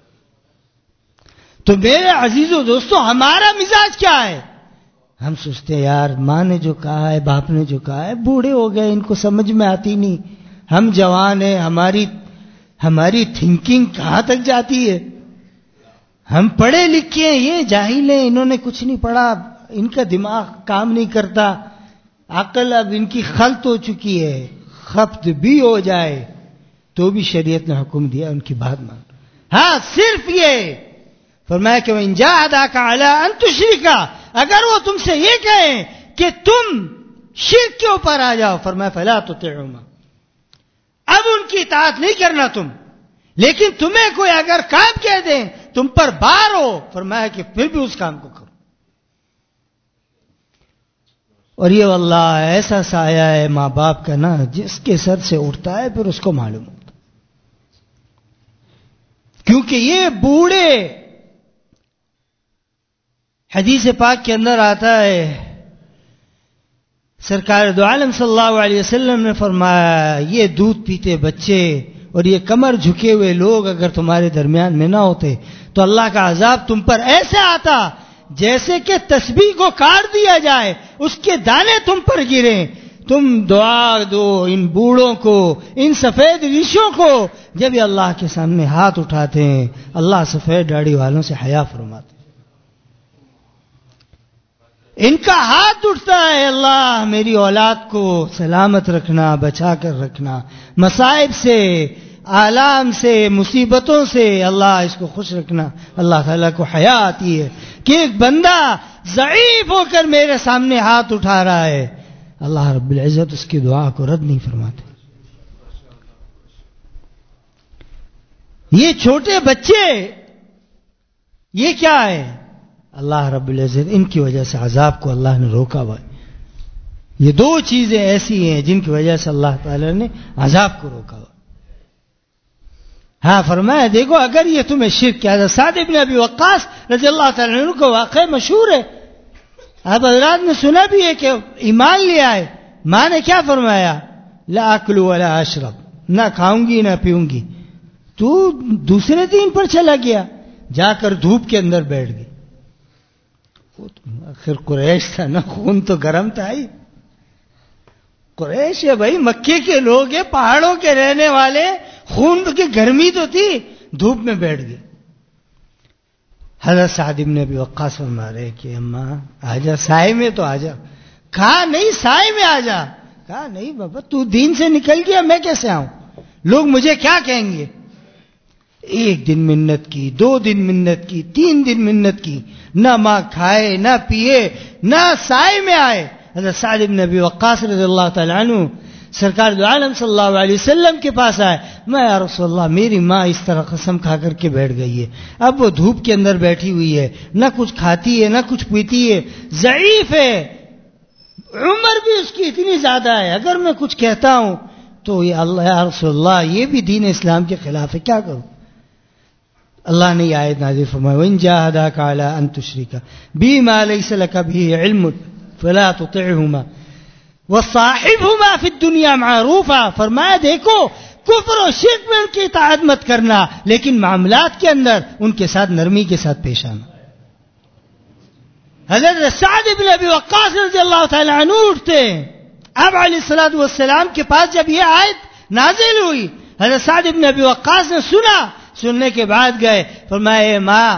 تو میرے عزیزو دوستو ہمارا مزاج کیا ہے؟ ہم سوچتے ہیں یار ماں نے جو کہا ہے, باپ نے جو کہا ہے, بوڑھے ہو گئے ان کو سمجھ میں آتی نہیں, ہم جوان ہیں, ہماری تھنکنگ کہاں تک جاتی ہے, ہم پڑھے لکھے ہیں, یہ جاہل ہیں, انہوں نے کچھ نہیں پڑھا, ان کا دماغ کام نہیں کرتا, عقل اب ان کی خلط ہو چکی ہے, خبط بھی ہو جائے تو بھی شریعت نے حکم دیا ان کی بات مان. ہاں صرف یہ فرمایا کہ وَإِن جَاهَدَاكَ عَلَىٰ أَن تُشْرِكَ, اگر وہ تم سے یہ کہیں کہ تم شرک کے اوپر آ جاؤ. فرمایا فلا تطعهما, اب ان کی اطاعت نہیں کرنا تم, لیکن تمہیں کوئی اگر کام کہہ دیں تم پر بار ہو, فرمایا کہ پھر بھی اس کام کو کرو. اور یہ واللہ ایسا سایہ ہے ماں باپ کا نا, جس کے سر سے اٹھتا ہے پھر اس کو معلوم ہوتا, کیونکہ یہ بوڑھے, حدیث پاک کے اندر آتا ہے سرکار دو عالم صلی اللہ علیہ وسلم نے فرمایا یہ دودھ پیتے بچے اور یہ کمر جھکے ہوئے لوگ اگر تمہارے درمیان میں نہ ہوتے تو اللہ کا عذاب تم پر ایسے آتا جیسے کہ تسبیح کو کاٹ دیا جائے, اس کے دانے تم پر گریں. تم دعا دو ان بوڑھوں کو, ان سفید ریشوں کو, جب یہ اللہ کے سامنے ہاتھ اٹھاتے ہیں اللہ سفید داڑھی والوں سے حیا فرماتے ہیں. ان کا ہاتھ اٹھتا ہے, اللہ میری اولاد کو سلامت رکھنا, بچا کر رکھنا, مصائب سے, آلام سے, مصیبتوں سے اللہ اس کو خوش رکھنا. اللہ تعالیٰ کو حیا آتی ہے کہ ایک بندہ ضعیف ہو کر میرے سامنے ہاتھ اٹھا رہا ہے, اللہ رب العزت اس کی دعا کو رد نہیں فرماتے. یہ چھوٹے بچے یہ کیا ہے؟ اللہ رب العزت ان کی وجہ سے عذاب کو اللہ نے روکا ہوا ہے. یہ دو چیزیں ایسی ہیں جن کی وجہ سے اللہ تعالی نے عذاب کو روکا ہوا. ہاں فرمایا دیکھو اگر یہ تمہیں شرک کیا تھا. سعد ابن ابی وقاص رضی اللہ تعالیٰ عنہ کا واقعہ مشہور ہے, آپ حضرات نے سنا بھی ہے کہ ایمان لیا ہے. ماں نے کیا فرمایا؟ لا اکل ولا اشرب, نہ کھاؤں گی نہ پیوں گی. تو دوسرے دن پر چلا گیا, جا کر دھوپ کے اندر بیٹھ گئی. آخر قریش تھا نا, خون تو گرم تھا ہی. قریش ہے بھائی, مکے کے لوگ ہیں, پہاڑوں کے رہنے والے, خون کی گرمی تو تھی, دھوپ میں بیٹھ گئے. حضرت سعد بن ابی وقاص فرما رہے کہ اماں آجا سائے میں, تو آجا. کہا نہیں سائے میں آجا. کہا نہیں بابا تو دین سے نکل گیا, میں کیسے آؤں, لوگ مجھے کیا کہیں گے. ایک دن منت کی, 2 دن منت کی, 3 دن منت کی, نہ ماں کھائے نہ پیے نہ سائے میں آئے. حضرت سعد بن ابی وقاص رضی اللہ تعالیٰ عنہ سرکار دو عالم صلی اللہ علیہ وسلم کے پاس آئے. میں یا رسول اللہ میری ماں اس طرح قسم کھا کر کے بیٹھ گئی ہے, اب وہ دھوپ کے اندر بیٹھی ہوئی ہے, نہ کچھ کھاتی ہے نہ کچھ پیتی ہے, ضعیف ہے, عمر بھی اس کی اتنی زیادہ ہے, اگر میں کچھ کہتا ہوں تو یہ اللہ یا رسول اللہ یہ بھی دین اسلام کے خلاف ہے, کیا کروں. اللہ نے یہ آیت نازل فرمائی وَإِن جَاهَدَاكَ عَلَىٰ أَن تُشْرِكَ بِمَا لَيْسَ لَكَ بِهِ عِلْمٌ فَلَا تُطِعْهُمَا وَصَاحِبْهُمَا فِي الدُّنْيَا مَعْرُوفًا. فرمایا دیکھو کفر و شرک میں ان کی اطاعت مت کرنا, لیکن معاملات کے اندر ان کے ساتھ نرمی کے ساتھ پیش آنا. حضرت سعد بن ابی وقاص رضی اللہ تعالی عنہ اٹھتے ہیں. اب علیہ الصلوۃ والسلام کے پاس جب یہ آیت نازل ہوئی, حضرت سعد بن ابی وقاص نے سنا, سننے کے بعد گئے. فرمایا اے ماں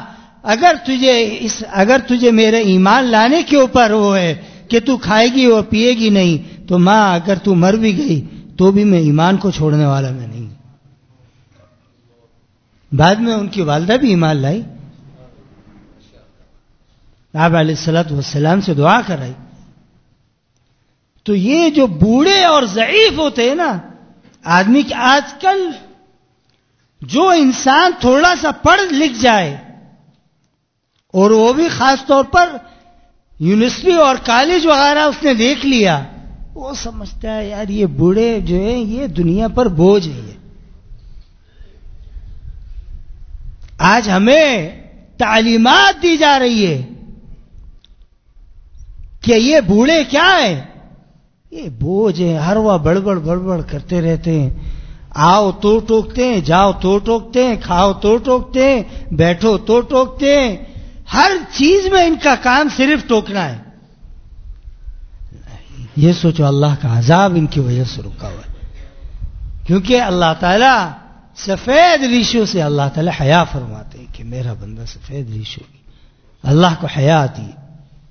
اگر تجھے میرے ایمان لانے کے اوپر وہ ہے کہ تو کھائے گی اور پیے گی نہیں, تو ماں اگر تو مر بھی گئی تو بھی میں ایمان کو چھوڑنے والا میں نہیں. بعد میں ان کی والدہ بھی ایمان لائی, آپ علیہ الصلوۃ والسلام سے دعا کرائی. تو یہ جو بوڑھے اور ضعیف ہوتے ہیں نا آدمی کے, آج کل جو انسان تھوڑا سا پڑھ لکھ جائے اور وہ بھی خاص طور پر یونیورسٹی اور کالج وغیرہ اس نے دیکھ لیا, وہ سمجھتا ہے یار یہ بوڑھے جو ہیں یہ دنیا پر بوجھ ہے. آج ہمیں تعلیمات دی جا رہی ہے کہ یہ بوڑھے کیا ہیں, یہ بوجھ ہیں, ہر وہ بڑبڑ کرتے رہتے ہیں. آؤ تو ٹوکتے ہیں, جاؤ تو ٹوکتے ہیں, کھاؤ تو ٹوکتے ہیں, بیٹھو تو ٹوکتے ہیں. ہر چیز میں ان کا کام صرف ٹوکنا ہے. یہ سوچو اللہ کا عذاب ان کی وجہ سے رکا ہوا ہے, کیونکہ اللہ تعالیٰ سفید ریشوں سے اللہ تعالیٰ حیا فرماتے ہیں کہ میرا بندہ سفید ریشوں کی, اللہ کو حیا آتی ہے.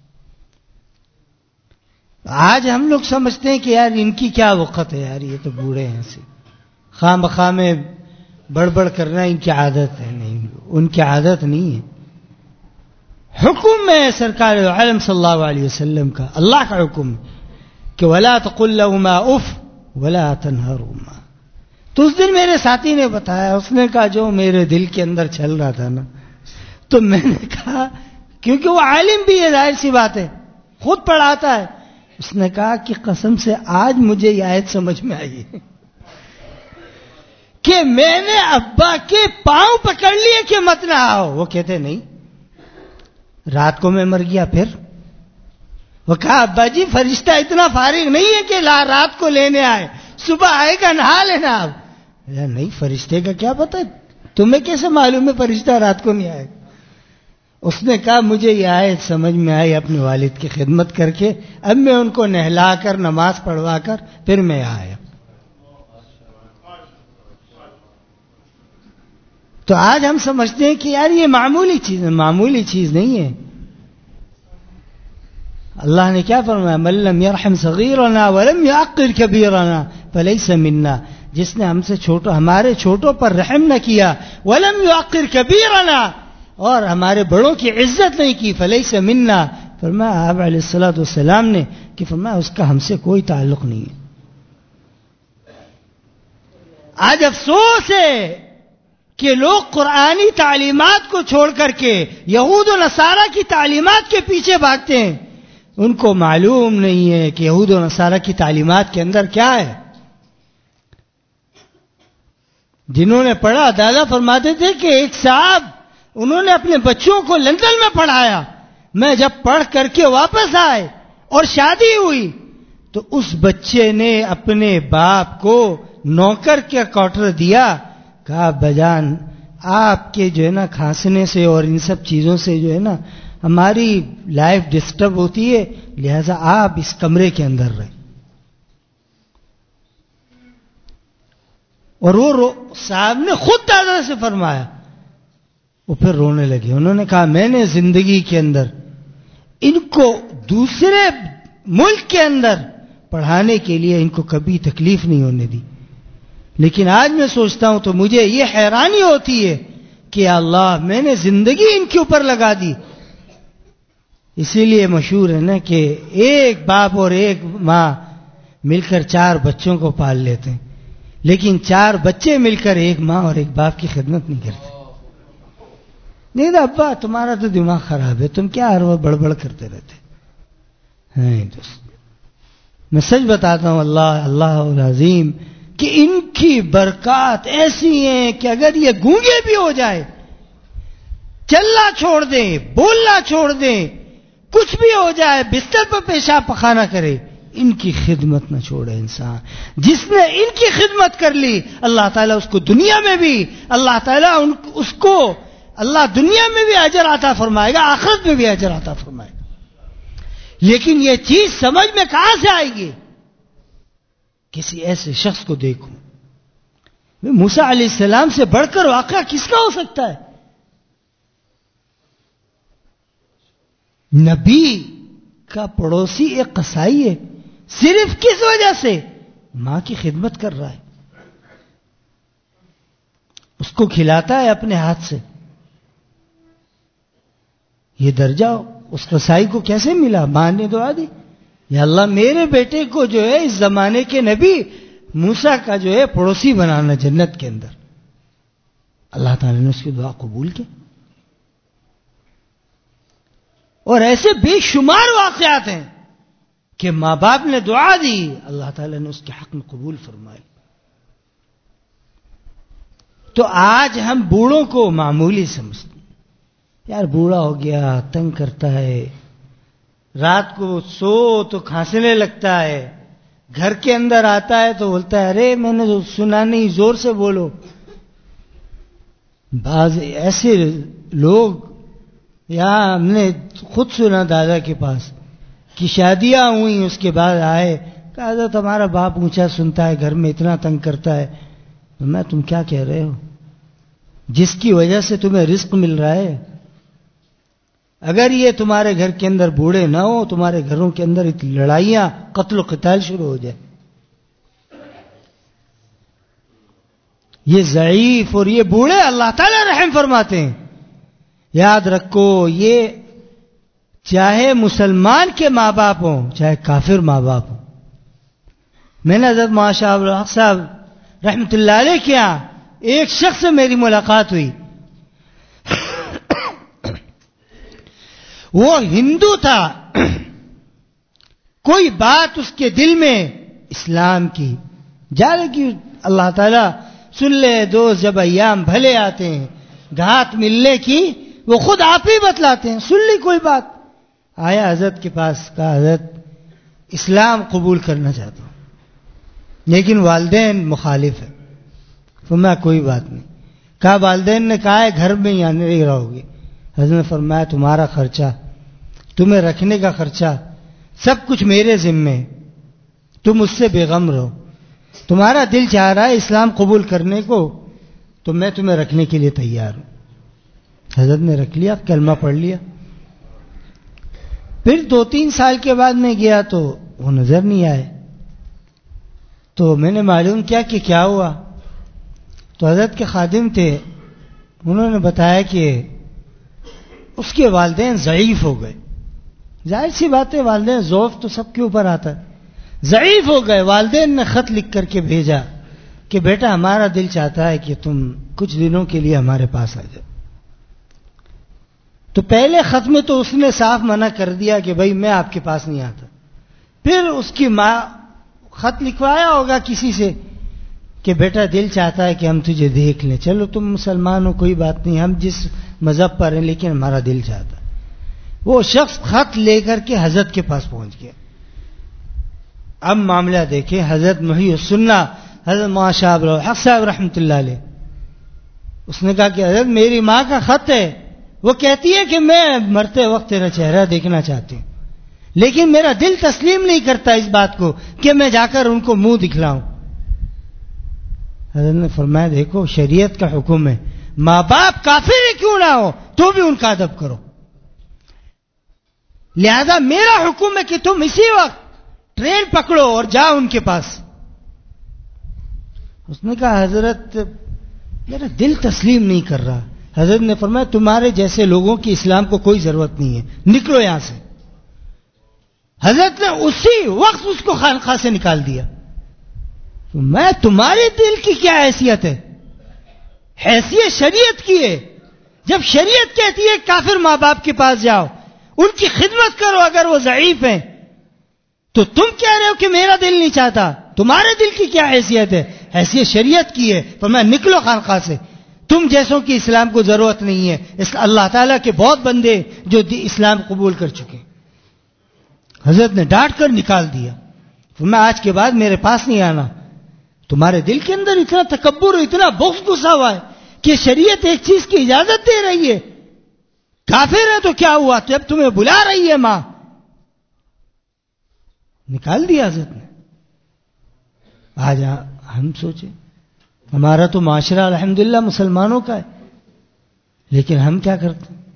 آج ہم لوگ سمجھتے ہیں کہ یار ان کی کیا وقت ہے, یار یہ تو بوڑھے ہیں, سے خام بخواہ میں بڑبڑ کرنا ان کی عادت ہے. نہیں, ان کی عادت نہیں ہے. حکم ہے سرکار عالم صلی اللہ علیہ وسلم کا, اللہ کا حکم کہ ولا تقل لهما اف ولا تنهرهما. تو اس دن میرے ساتھی نے بتایا, اس نے کہا جو میرے دل کے اندر چل رہا تھا نا, تو میں نے کہا کیونکہ وہ عالم بھی ہے, ظاہر سی بات ہے, خود پڑھاتا ہے. اس نے کہا کہ قسم سے آج مجھے یہ آیت سمجھ میں آئی ہے کہ میں نے ابا کے پاؤں پکڑ لیے کہ مت نہ آؤ. وہ کہتے نہیں, رات کو میں مر گیا پھر. وہ کہا ابا جی فرشتہ اتنا فارغ نہیں ہے کہ رات کو لینے آئے, صبح آئے گا نہا لینا. آپ نہیں, فرشتے کا کیا پتا, تمہیں کیسے معلوم ہے فرشتہ رات کو نہیں آئے گا. اس نے کہا مجھے یہ آیت سمجھ میں آئی اپنے والد کی خدمت کر کے, اب میں ان کو نہلا کر نماز پڑھوا کر پھر میں آیا. تو آج ہم سمجھتے ہیں کہ یار یہ معمولی چیز ہے, معمولی چیز نہیں ہے. اللہ نے کیا فرمایا, من لم یرحم صغیرنا ولم یعقر کبیرنا فلیس منا. جس نے ہم سے ہمارے چھوٹوں پر رحم نہ کیا, ولم یعقر کبیرنا, اور ہمارے بڑوں کی عزت نہیں کی, فلیس منا. فرمایا آپ علیہ الصلوۃ والسلام نے کہ فرمایا اس کا ہم سے کوئی تعلق نہیں ہے. آج افسوس ہے کہ لوگ قرآنی تعلیمات کو چھوڑ کر کے یہود و نصارہ کی تعلیمات کے پیچھے بھاگتے ہیں. ان کو معلوم نہیں ہے کہ یہود و نصارہ کی تعلیمات کے اندر کیا ہے. جنہوں نے پڑھا, دادا فرماتے تھے کہ ایک صاحب انہوں نے اپنے بچوں کو لندن میں پڑھایا. میں جب پڑھ کر کے واپس آئے اور شادی ہوئی تو اس بچے نے اپنے باپ کو نوکر کے کوارٹر دیا. کہا بجان آپ کے جو ہے نا کھانسنے سے اور ان سب چیزوں سے جو ہے نا ہماری لائف ڈسٹرب ہوتی ہے, لہذا آپ اس کمرے کے اندر رہیں. اور وہ صاحب نے خود دادا سے فرمایا. وہ پھر رونے لگے. انہوں نے کہا میں نے زندگی کے اندر ان کو دوسرے ملک کے اندر پڑھانے کے لیے ان کو کبھی تکلیف نہیں ہونے دی, لیکن آج میں سوچتا ہوں تو مجھے یہ حیرانی ہوتی ہے کہ اللہ میں نے زندگی ان کے اوپر لگا دی. اسی لیے مشہور ہے نا کہ ایک باپ اور ایک ماں مل کر 4 بچوں کو پال لیتے ہیں, لیکن 4 بچے مل کر ایک ماں اور ایک باپ کی خدمت نہیں کرتے. نہیں تو ابا تمہارا تو دماغ خراب ہے, تم کیا ہر وقت بڑبڑ کرتے رہتے ہیں. میں سچ بتاتا ہوں اللہ العظیم کہ ان کی برکات ایسی ہیں کہ اگر یہ گونگے بھی ہو جائے, چلنا چھوڑ دیں, بولنا چھوڑ دیں, کچھ بھی ہو جائے, بستر پر پیشاب پخانہ کرے, ان کی خدمت نہ چھوڑے انسان. جس نے ان کی خدمت کر لی اللہ تعالیٰ اس کو دنیا میں بھی, اللہ تعالیٰ اس کو اللہ دنیا میں بھی اجر عطا فرمائے گا, آخرت میں بھی اجر عطا فرمائے گا. لیکن یہ چیز سمجھ میں کہاں سے آئے گی؟ کسی ایسے شخص کو دیکھو. موسیٰ علیہ السلام سے بڑھ کر واقعہ کس کا ہو سکتا ہے؟ نبی کا پڑوسی ایک قصائی ہے, صرف کس وجہ سے؟ ماں کی خدمت کر رہا ہے, اس کو کھلاتا ہے اپنے ہاتھ سے. یہ درجہ اس قصائی کو کیسے ملا؟ ماں نے دعا دی, یا اللہ میرے بیٹے کو جو ہے اس زمانے کے نبی موسیٰ کا جو ہے پڑوسی بنانا جنت کے اندر. اللہ تعالیٰ نے اس کی دعا قبول کی. اور ایسے بے شمار واقعات ہیں کہ ماں باپ نے دعا دی, اللہ تعالیٰ نے اس کے حق میں قبول فرمائی. تو آج ہم بوڑھوں کو معمولی سمجھتے ہیں. یار بوڑھا ہو گیا, تنگ کرتا ہے, رات کو سو تو کھانسنے لگتا ہے, گھر کے اندر آتا ہے تو بولتا ہے ارے میں نے تو سنا نہیں, زور سے بولو. بعض ایسے لوگ, یہاں ہم نے خود سنا دادا کے پاس کہ شادیاں ہوئیں, اس کے بعد آئے, کہا تھا تمہارا باپ اونچا سنتا ہے, گھر میں اتنا تنگ کرتا ہے. میں تم کیا کہہ رہے ہو؟ جس کی وجہ سے تمہیں رزق مل رہا ہے, اگر یہ تمہارے گھر کے اندر بوڑھے نہ ہو, تمہارے گھروں کے اندر لڑائیاں قتل و قتال شروع ہو جائے. یہ ضعیف اور یہ بوڑھے اللہ تعالیٰ رحم فرماتے ہیں. یاد رکھو, یہ چاہے مسلمان کے ماں باپ ہوں چاہے کافر ماں باپ ہوں, میں نے حضرت معاشہ الحق صاحب رحمۃ اللہ علیہ کے یہاں ایک شخص سے میری ملاقات ہوئی. وہ ہندو تھا, کوئی بات اس کے دل میں اسلام کی جارے کی اللہ تعالیٰ سن لے دوست جب ایام بھلے آتے ہیں گھات ملنے کی وہ خود آپ ہی بتلاتے ہیں. سن لی کوئی بات, آیا حضرت کے پاس, کہا حضرت اسلام قبول کرنا چاہتا ہوں لیکن والدین مخالف ہے. فرمایا کوئی بات نہیں. کہا والدین نے کہا ہے گھر میں ہی نہیں رہو گے. حضرت نے فرمایا تمہارا خرچہ, تمہیں رکھنے کا خرچہ سب کچھ میرے ذمے ہے, تم اس سے بے غم رہو. تمہارا دل چاہ رہا ہے اسلام قبول کرنے کو تو میں تمہیں رکھنے کے لیے تیار ہوں. حضرت نے رکھ لیا, کلمہ پڑھ لیا. پھر 2-3 سال کے بعد میں گیا تو وہ نظر نہیں آئے. تو میں نے معلوم کیا کہ کیا ہوا. تو حضرت کے خادم تھے, انہوں نے بتایا کہ اس کے والدین ضعیف ہو گئے. ظاہر سی بات ہے, والدین ضعف تو سب کے اوپر آتا ہے. ضعیف ہو گئے. والدین نے خط لکھ کر کے بھیجا کہ بیٹا ہمارا دل چاہتا ہے کہ تم کچھ دنوں کے لیے ہمارے پاس آ جاؤ. تو پہلے خط میں تو اس نے صاف منع کر دیا کہ بھائی میں آپ کے پاس نہیں آتا. پھر اس کی ماں خط لکھوایا ہوگا کسی سے کہ بیٹا دل چاہتا ہے کہ ہم تجھے دیکھ لیں, چلو تم مسلمان ہو کوئی بات نہیں, ہم جس مذہب پر ہیں لیکن ہمارا دل چاہتا ہے. وہ شخص خط لے کر کے حضرت کے پاس پہنچ گیا. اب معاملہ دیکھیں, حضرت محی السنہ حضرت معاشہ الحق صاحب رحمۃ اللہ علیہ, اس نے کہا کہ حضرت میری ماں کا خط ہے, وہ کہتی ہے کہ میں مرتے وقت تیرا چہرہ دیکھنا چاہتی ہوں لیکن میرا دل تسلیم نہیں کرتا اس بات کو کہ میں جا کر ان کو منہ دکھلاؤں. حضرت نے فرمایا دیکھو شریعت کا حکم ہے, ماں باپ کافر ہی کیوں نہ ہو تو بھی ان کا ادب کرو, لہذا میرا حکم ہے کہ تم اسی وقت ٹرین پکڑو اور جاؤ ان کے پاس. اس نے کہا حضرت میرا دل تسلیم نہیں کر رہا. حضرت نے فرمایا تمہارے جیسے لوگوں کی اسلام کو کوئی ضرورت نہیں ہے, نکلو یہاں سے. حضرت نے اسی وقت اس کو خانقاہ سے نکال دیا. میں تمہارے دل کی کیا حیثیت ہے؟ حیثیت شریعت کی ہے. جب شریعت کہتی ہے کافر ماں باپ کے پاس جاؤ, ان کی خدمت کرو اگر وہ ضعیف ہیں, تو تم کہہ رہے ہو کہ میرا دل نہیں چاہتا. تمہارے دل کی کیا حیثیت ہے؟ حیثیت شریعت کی ہے. فرمایا نکلو خانقاہ سے, تم جیسوں کی اسلام کو ضرورت نہیں ہے. اس اللہ تعالیٰ کے بہت بندے جو اسلام قبول کر چکے. حضرت نے ڈانٹ کر نکال دیا. فرمایا آج کے بعد میرے پاس نہیں آنا. تمہارے دل کے اندر اتنا تکبر, اتنا بغض گھسا ہوا ہے کہ شریعت ایک چیز کی اجازت دے رہی ہے, کافر ہے تو کیا ہوا, جب تمہیں بلا رہی ہے ماں. نکال دیا حضرت نے. آج ہم سوچیں ہمارا تو معاشرہ الحمدللہ مسلمانوں کا ہے, لیکن ہم کیا کرتے ہیں؟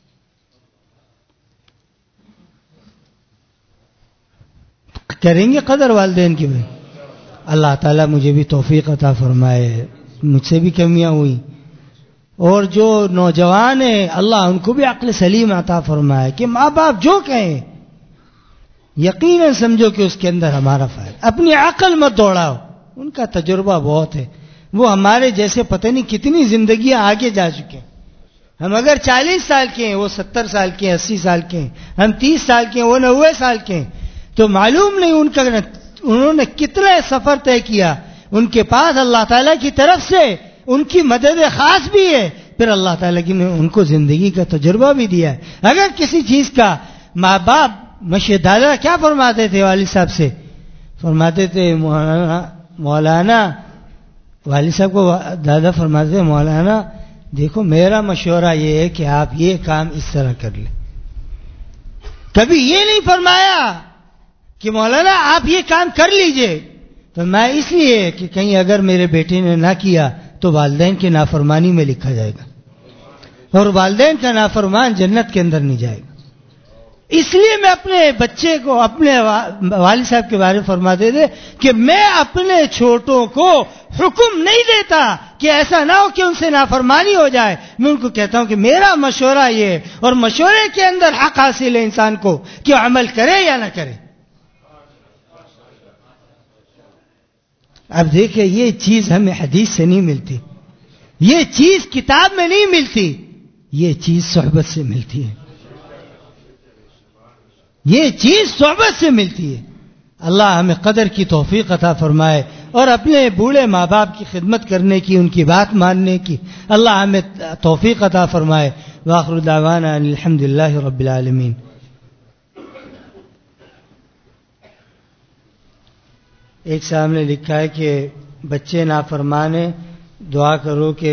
کریں گے قدر والدین کی بھی. اللہ تعالیٰ مجھے بھی توفیق عطا فرمائے, مجھ سے بھی کمیاں ہوئی, اور جو نوجوان ہیں اللہ ان کو بھی عقل سلیم عطا فرمائے کہ ماں باپ جو کہیں یقیناً سمجھو کہ اس کے اندر ہمارا فائدہ. اپنی عقل مت دوڑاؤ, ان کا تجربہ بہت ہے. وہ ہمارے جیسے پتہ نہیں کتنی زندگیاں آگے جا چکے ہیں. ہم اگر 40 سال کے ہیں, وہ 70 سال کے ہیں, 80 سال کے ہیں, ہم 30 سال کے ہیں, وہ 90 سال کے ہیں, تو معلوم نہیں انہوں نے کتنا سفر طے کیا. ان کے پاس اللہ تعالیٰ کی طرف سے ان کی مدد خاص بھی ہے, پھر اللہ تعالیٰ کی نے ان کو زندگی کا تجربہ بھی دیا ہے. اگر کسی چیز کا ماں باپ مشہور دادا کیا فرماتے تھے والد صاحب سے, فرماتے تھے مولانا, والد صاحب کو دادا فرماتے تھے مولانا دیکھو میرا مشورہ یہ ہے کہ آپ یہ کام اس طرح کر لیں. کبھی یہ نہیں فرمایا کہ مولانا آپ یہ کام کر لیجئے, تو میں اس لیے کہ کہیں اگر میرے بیٹے نے نہ کیا تو والدین کی نافرمانی میں لکھا جائے گا, اور والدین کا نافرمان جنت کے اندر نہیں جائے گا. اس لیے میں اپنے بچے کو اپنے والد صاحب کے بارے میں فرماتے تھے کہ میں اپنے چھوٹوں کو حکم نہیں دیتا کہ ایسا نہ ہو کہ ان سے نافرمانی ہو جائے. میں ان کو کہتا ہوں کہ میرا مشورہ یہ ہے, اور مشورے کے اندر حق حاصل ہے انسان کو کہ عمل کرے یا نہ کرے. اب دیکھیں یہ چیز ہمیں حدیث سے نہیں ملتی، یہ چیز کتاب میں نہیں ملتی، یہ چیز صحبت سے ملتی ہے، یہ چیز صحبت سے ملتی ہے۔ اللہ ہمیں قدر کی توفیق عطا فرمائے اور اپنے بوڑھے ماں باپ کی خدمت کرنے کی، ان کی بات ماننے کی اللہ ہمیں توفیق عطا فرمائے۔ وآخر دعوانا الحمدللہ رب العالمین۔ ایک صاحب نے لکھا ہے کہ بچے نافرمان ہیں، دعا کرو کہ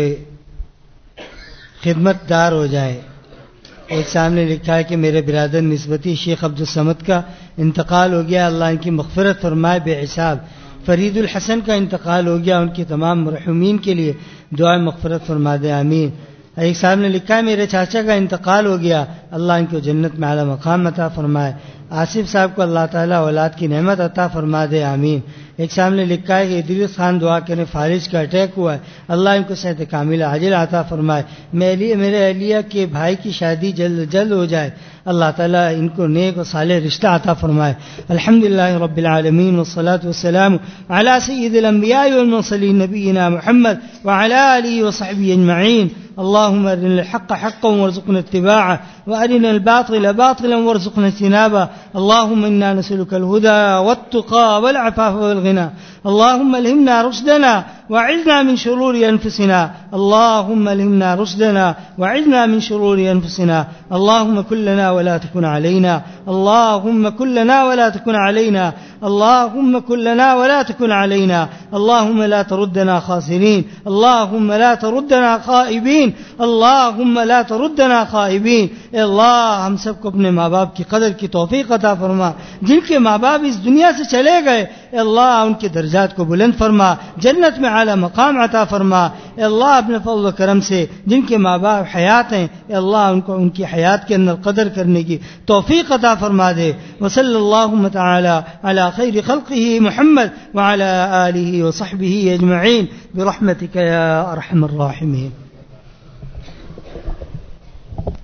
خدمت دار ہو جائیں۔ ایک صاحب نے لکھا ہے کہ میرے برادر نسبتی شیخ عبدالصمد کا انتقال ہو گیا، اللہ ان کی مغفرت فرمائے بے حساب۔ فرید الحسن کا انتقال ہو گیا، ان کی تمام مرحومین کے لیے دعائیں مغفرت فرما دے، آمین۔ ایک صاحب نے لکھا ہے میرے چاچا کا انتقال ہو گیا، اللہ ان کو جنت میں اعلیٰ مقام عطا فرمائے۔ آصف صاحب کو اللہ تعالیٰ اولاد کی نعمت عطا فرما دے، آمین۔ ایک صاحب نے لکھا ہے کہ ادریس خان دعا کرنے، فالج کا اٹیک ہوا ہے، اللہ ان کو صحت کاملہ عاجل عطا فرمائے۔ میرے اہلیہ کے بھائی کی شادی جلد ہو جائے، اللہ تعالیٰ ان کو نیک و صالح رشتہ عطا فرمائے۔ الحمدللہ رب العالمین والصلاة والسلام علی سید الانبیاء والمرسلین نبینا محمد وعلی آلہ وصحبہ اجمعین۔ اللهم ارنا الحق حقا وارزقنا اتباعه وارنا الباطل باطلا وارزقنا اجتنابه. اللهم انا نسألك الهدى والتقى والعفاف والغنى. اللهم الهمنا رشدنا وعذنا من شرور انفسنا. اللهم الهمنا رشدنا وعذنا من شرور انفسنا. اللهم كن لنا ولا تكن علينا. اللهم كن لنا ولا تكن علينا. اللهم كن لنا ولا تكن علينا. اللهم لا تردنا خاسرين. اللهم لا تردنا خائبين. اللهم لا تردنا خائبين. اے اللہ ہم سب کو اپنے ماں باپ کی قدر کی توفیق عطا فرما، جن کے ماں باپ اس دنیا سے چلے گئے اے اللہ ان کے درجات کو بلند فرما، جنت میں اعلیٰ مقام عطا فرما۔ اے اللہ اپنے فضل و کرم سے جن کے ماں باپ حیات ہیں اے اللہ ان کو ان کی حیات کے اندر قدر کرنے کی توفیق عطا فرما دے۔ وصلی اللہ تعالی علی خیر خلقہ محمد وعلی آلہ وصحبہ اجمعین برحمتک یا ارحم الراحمین۔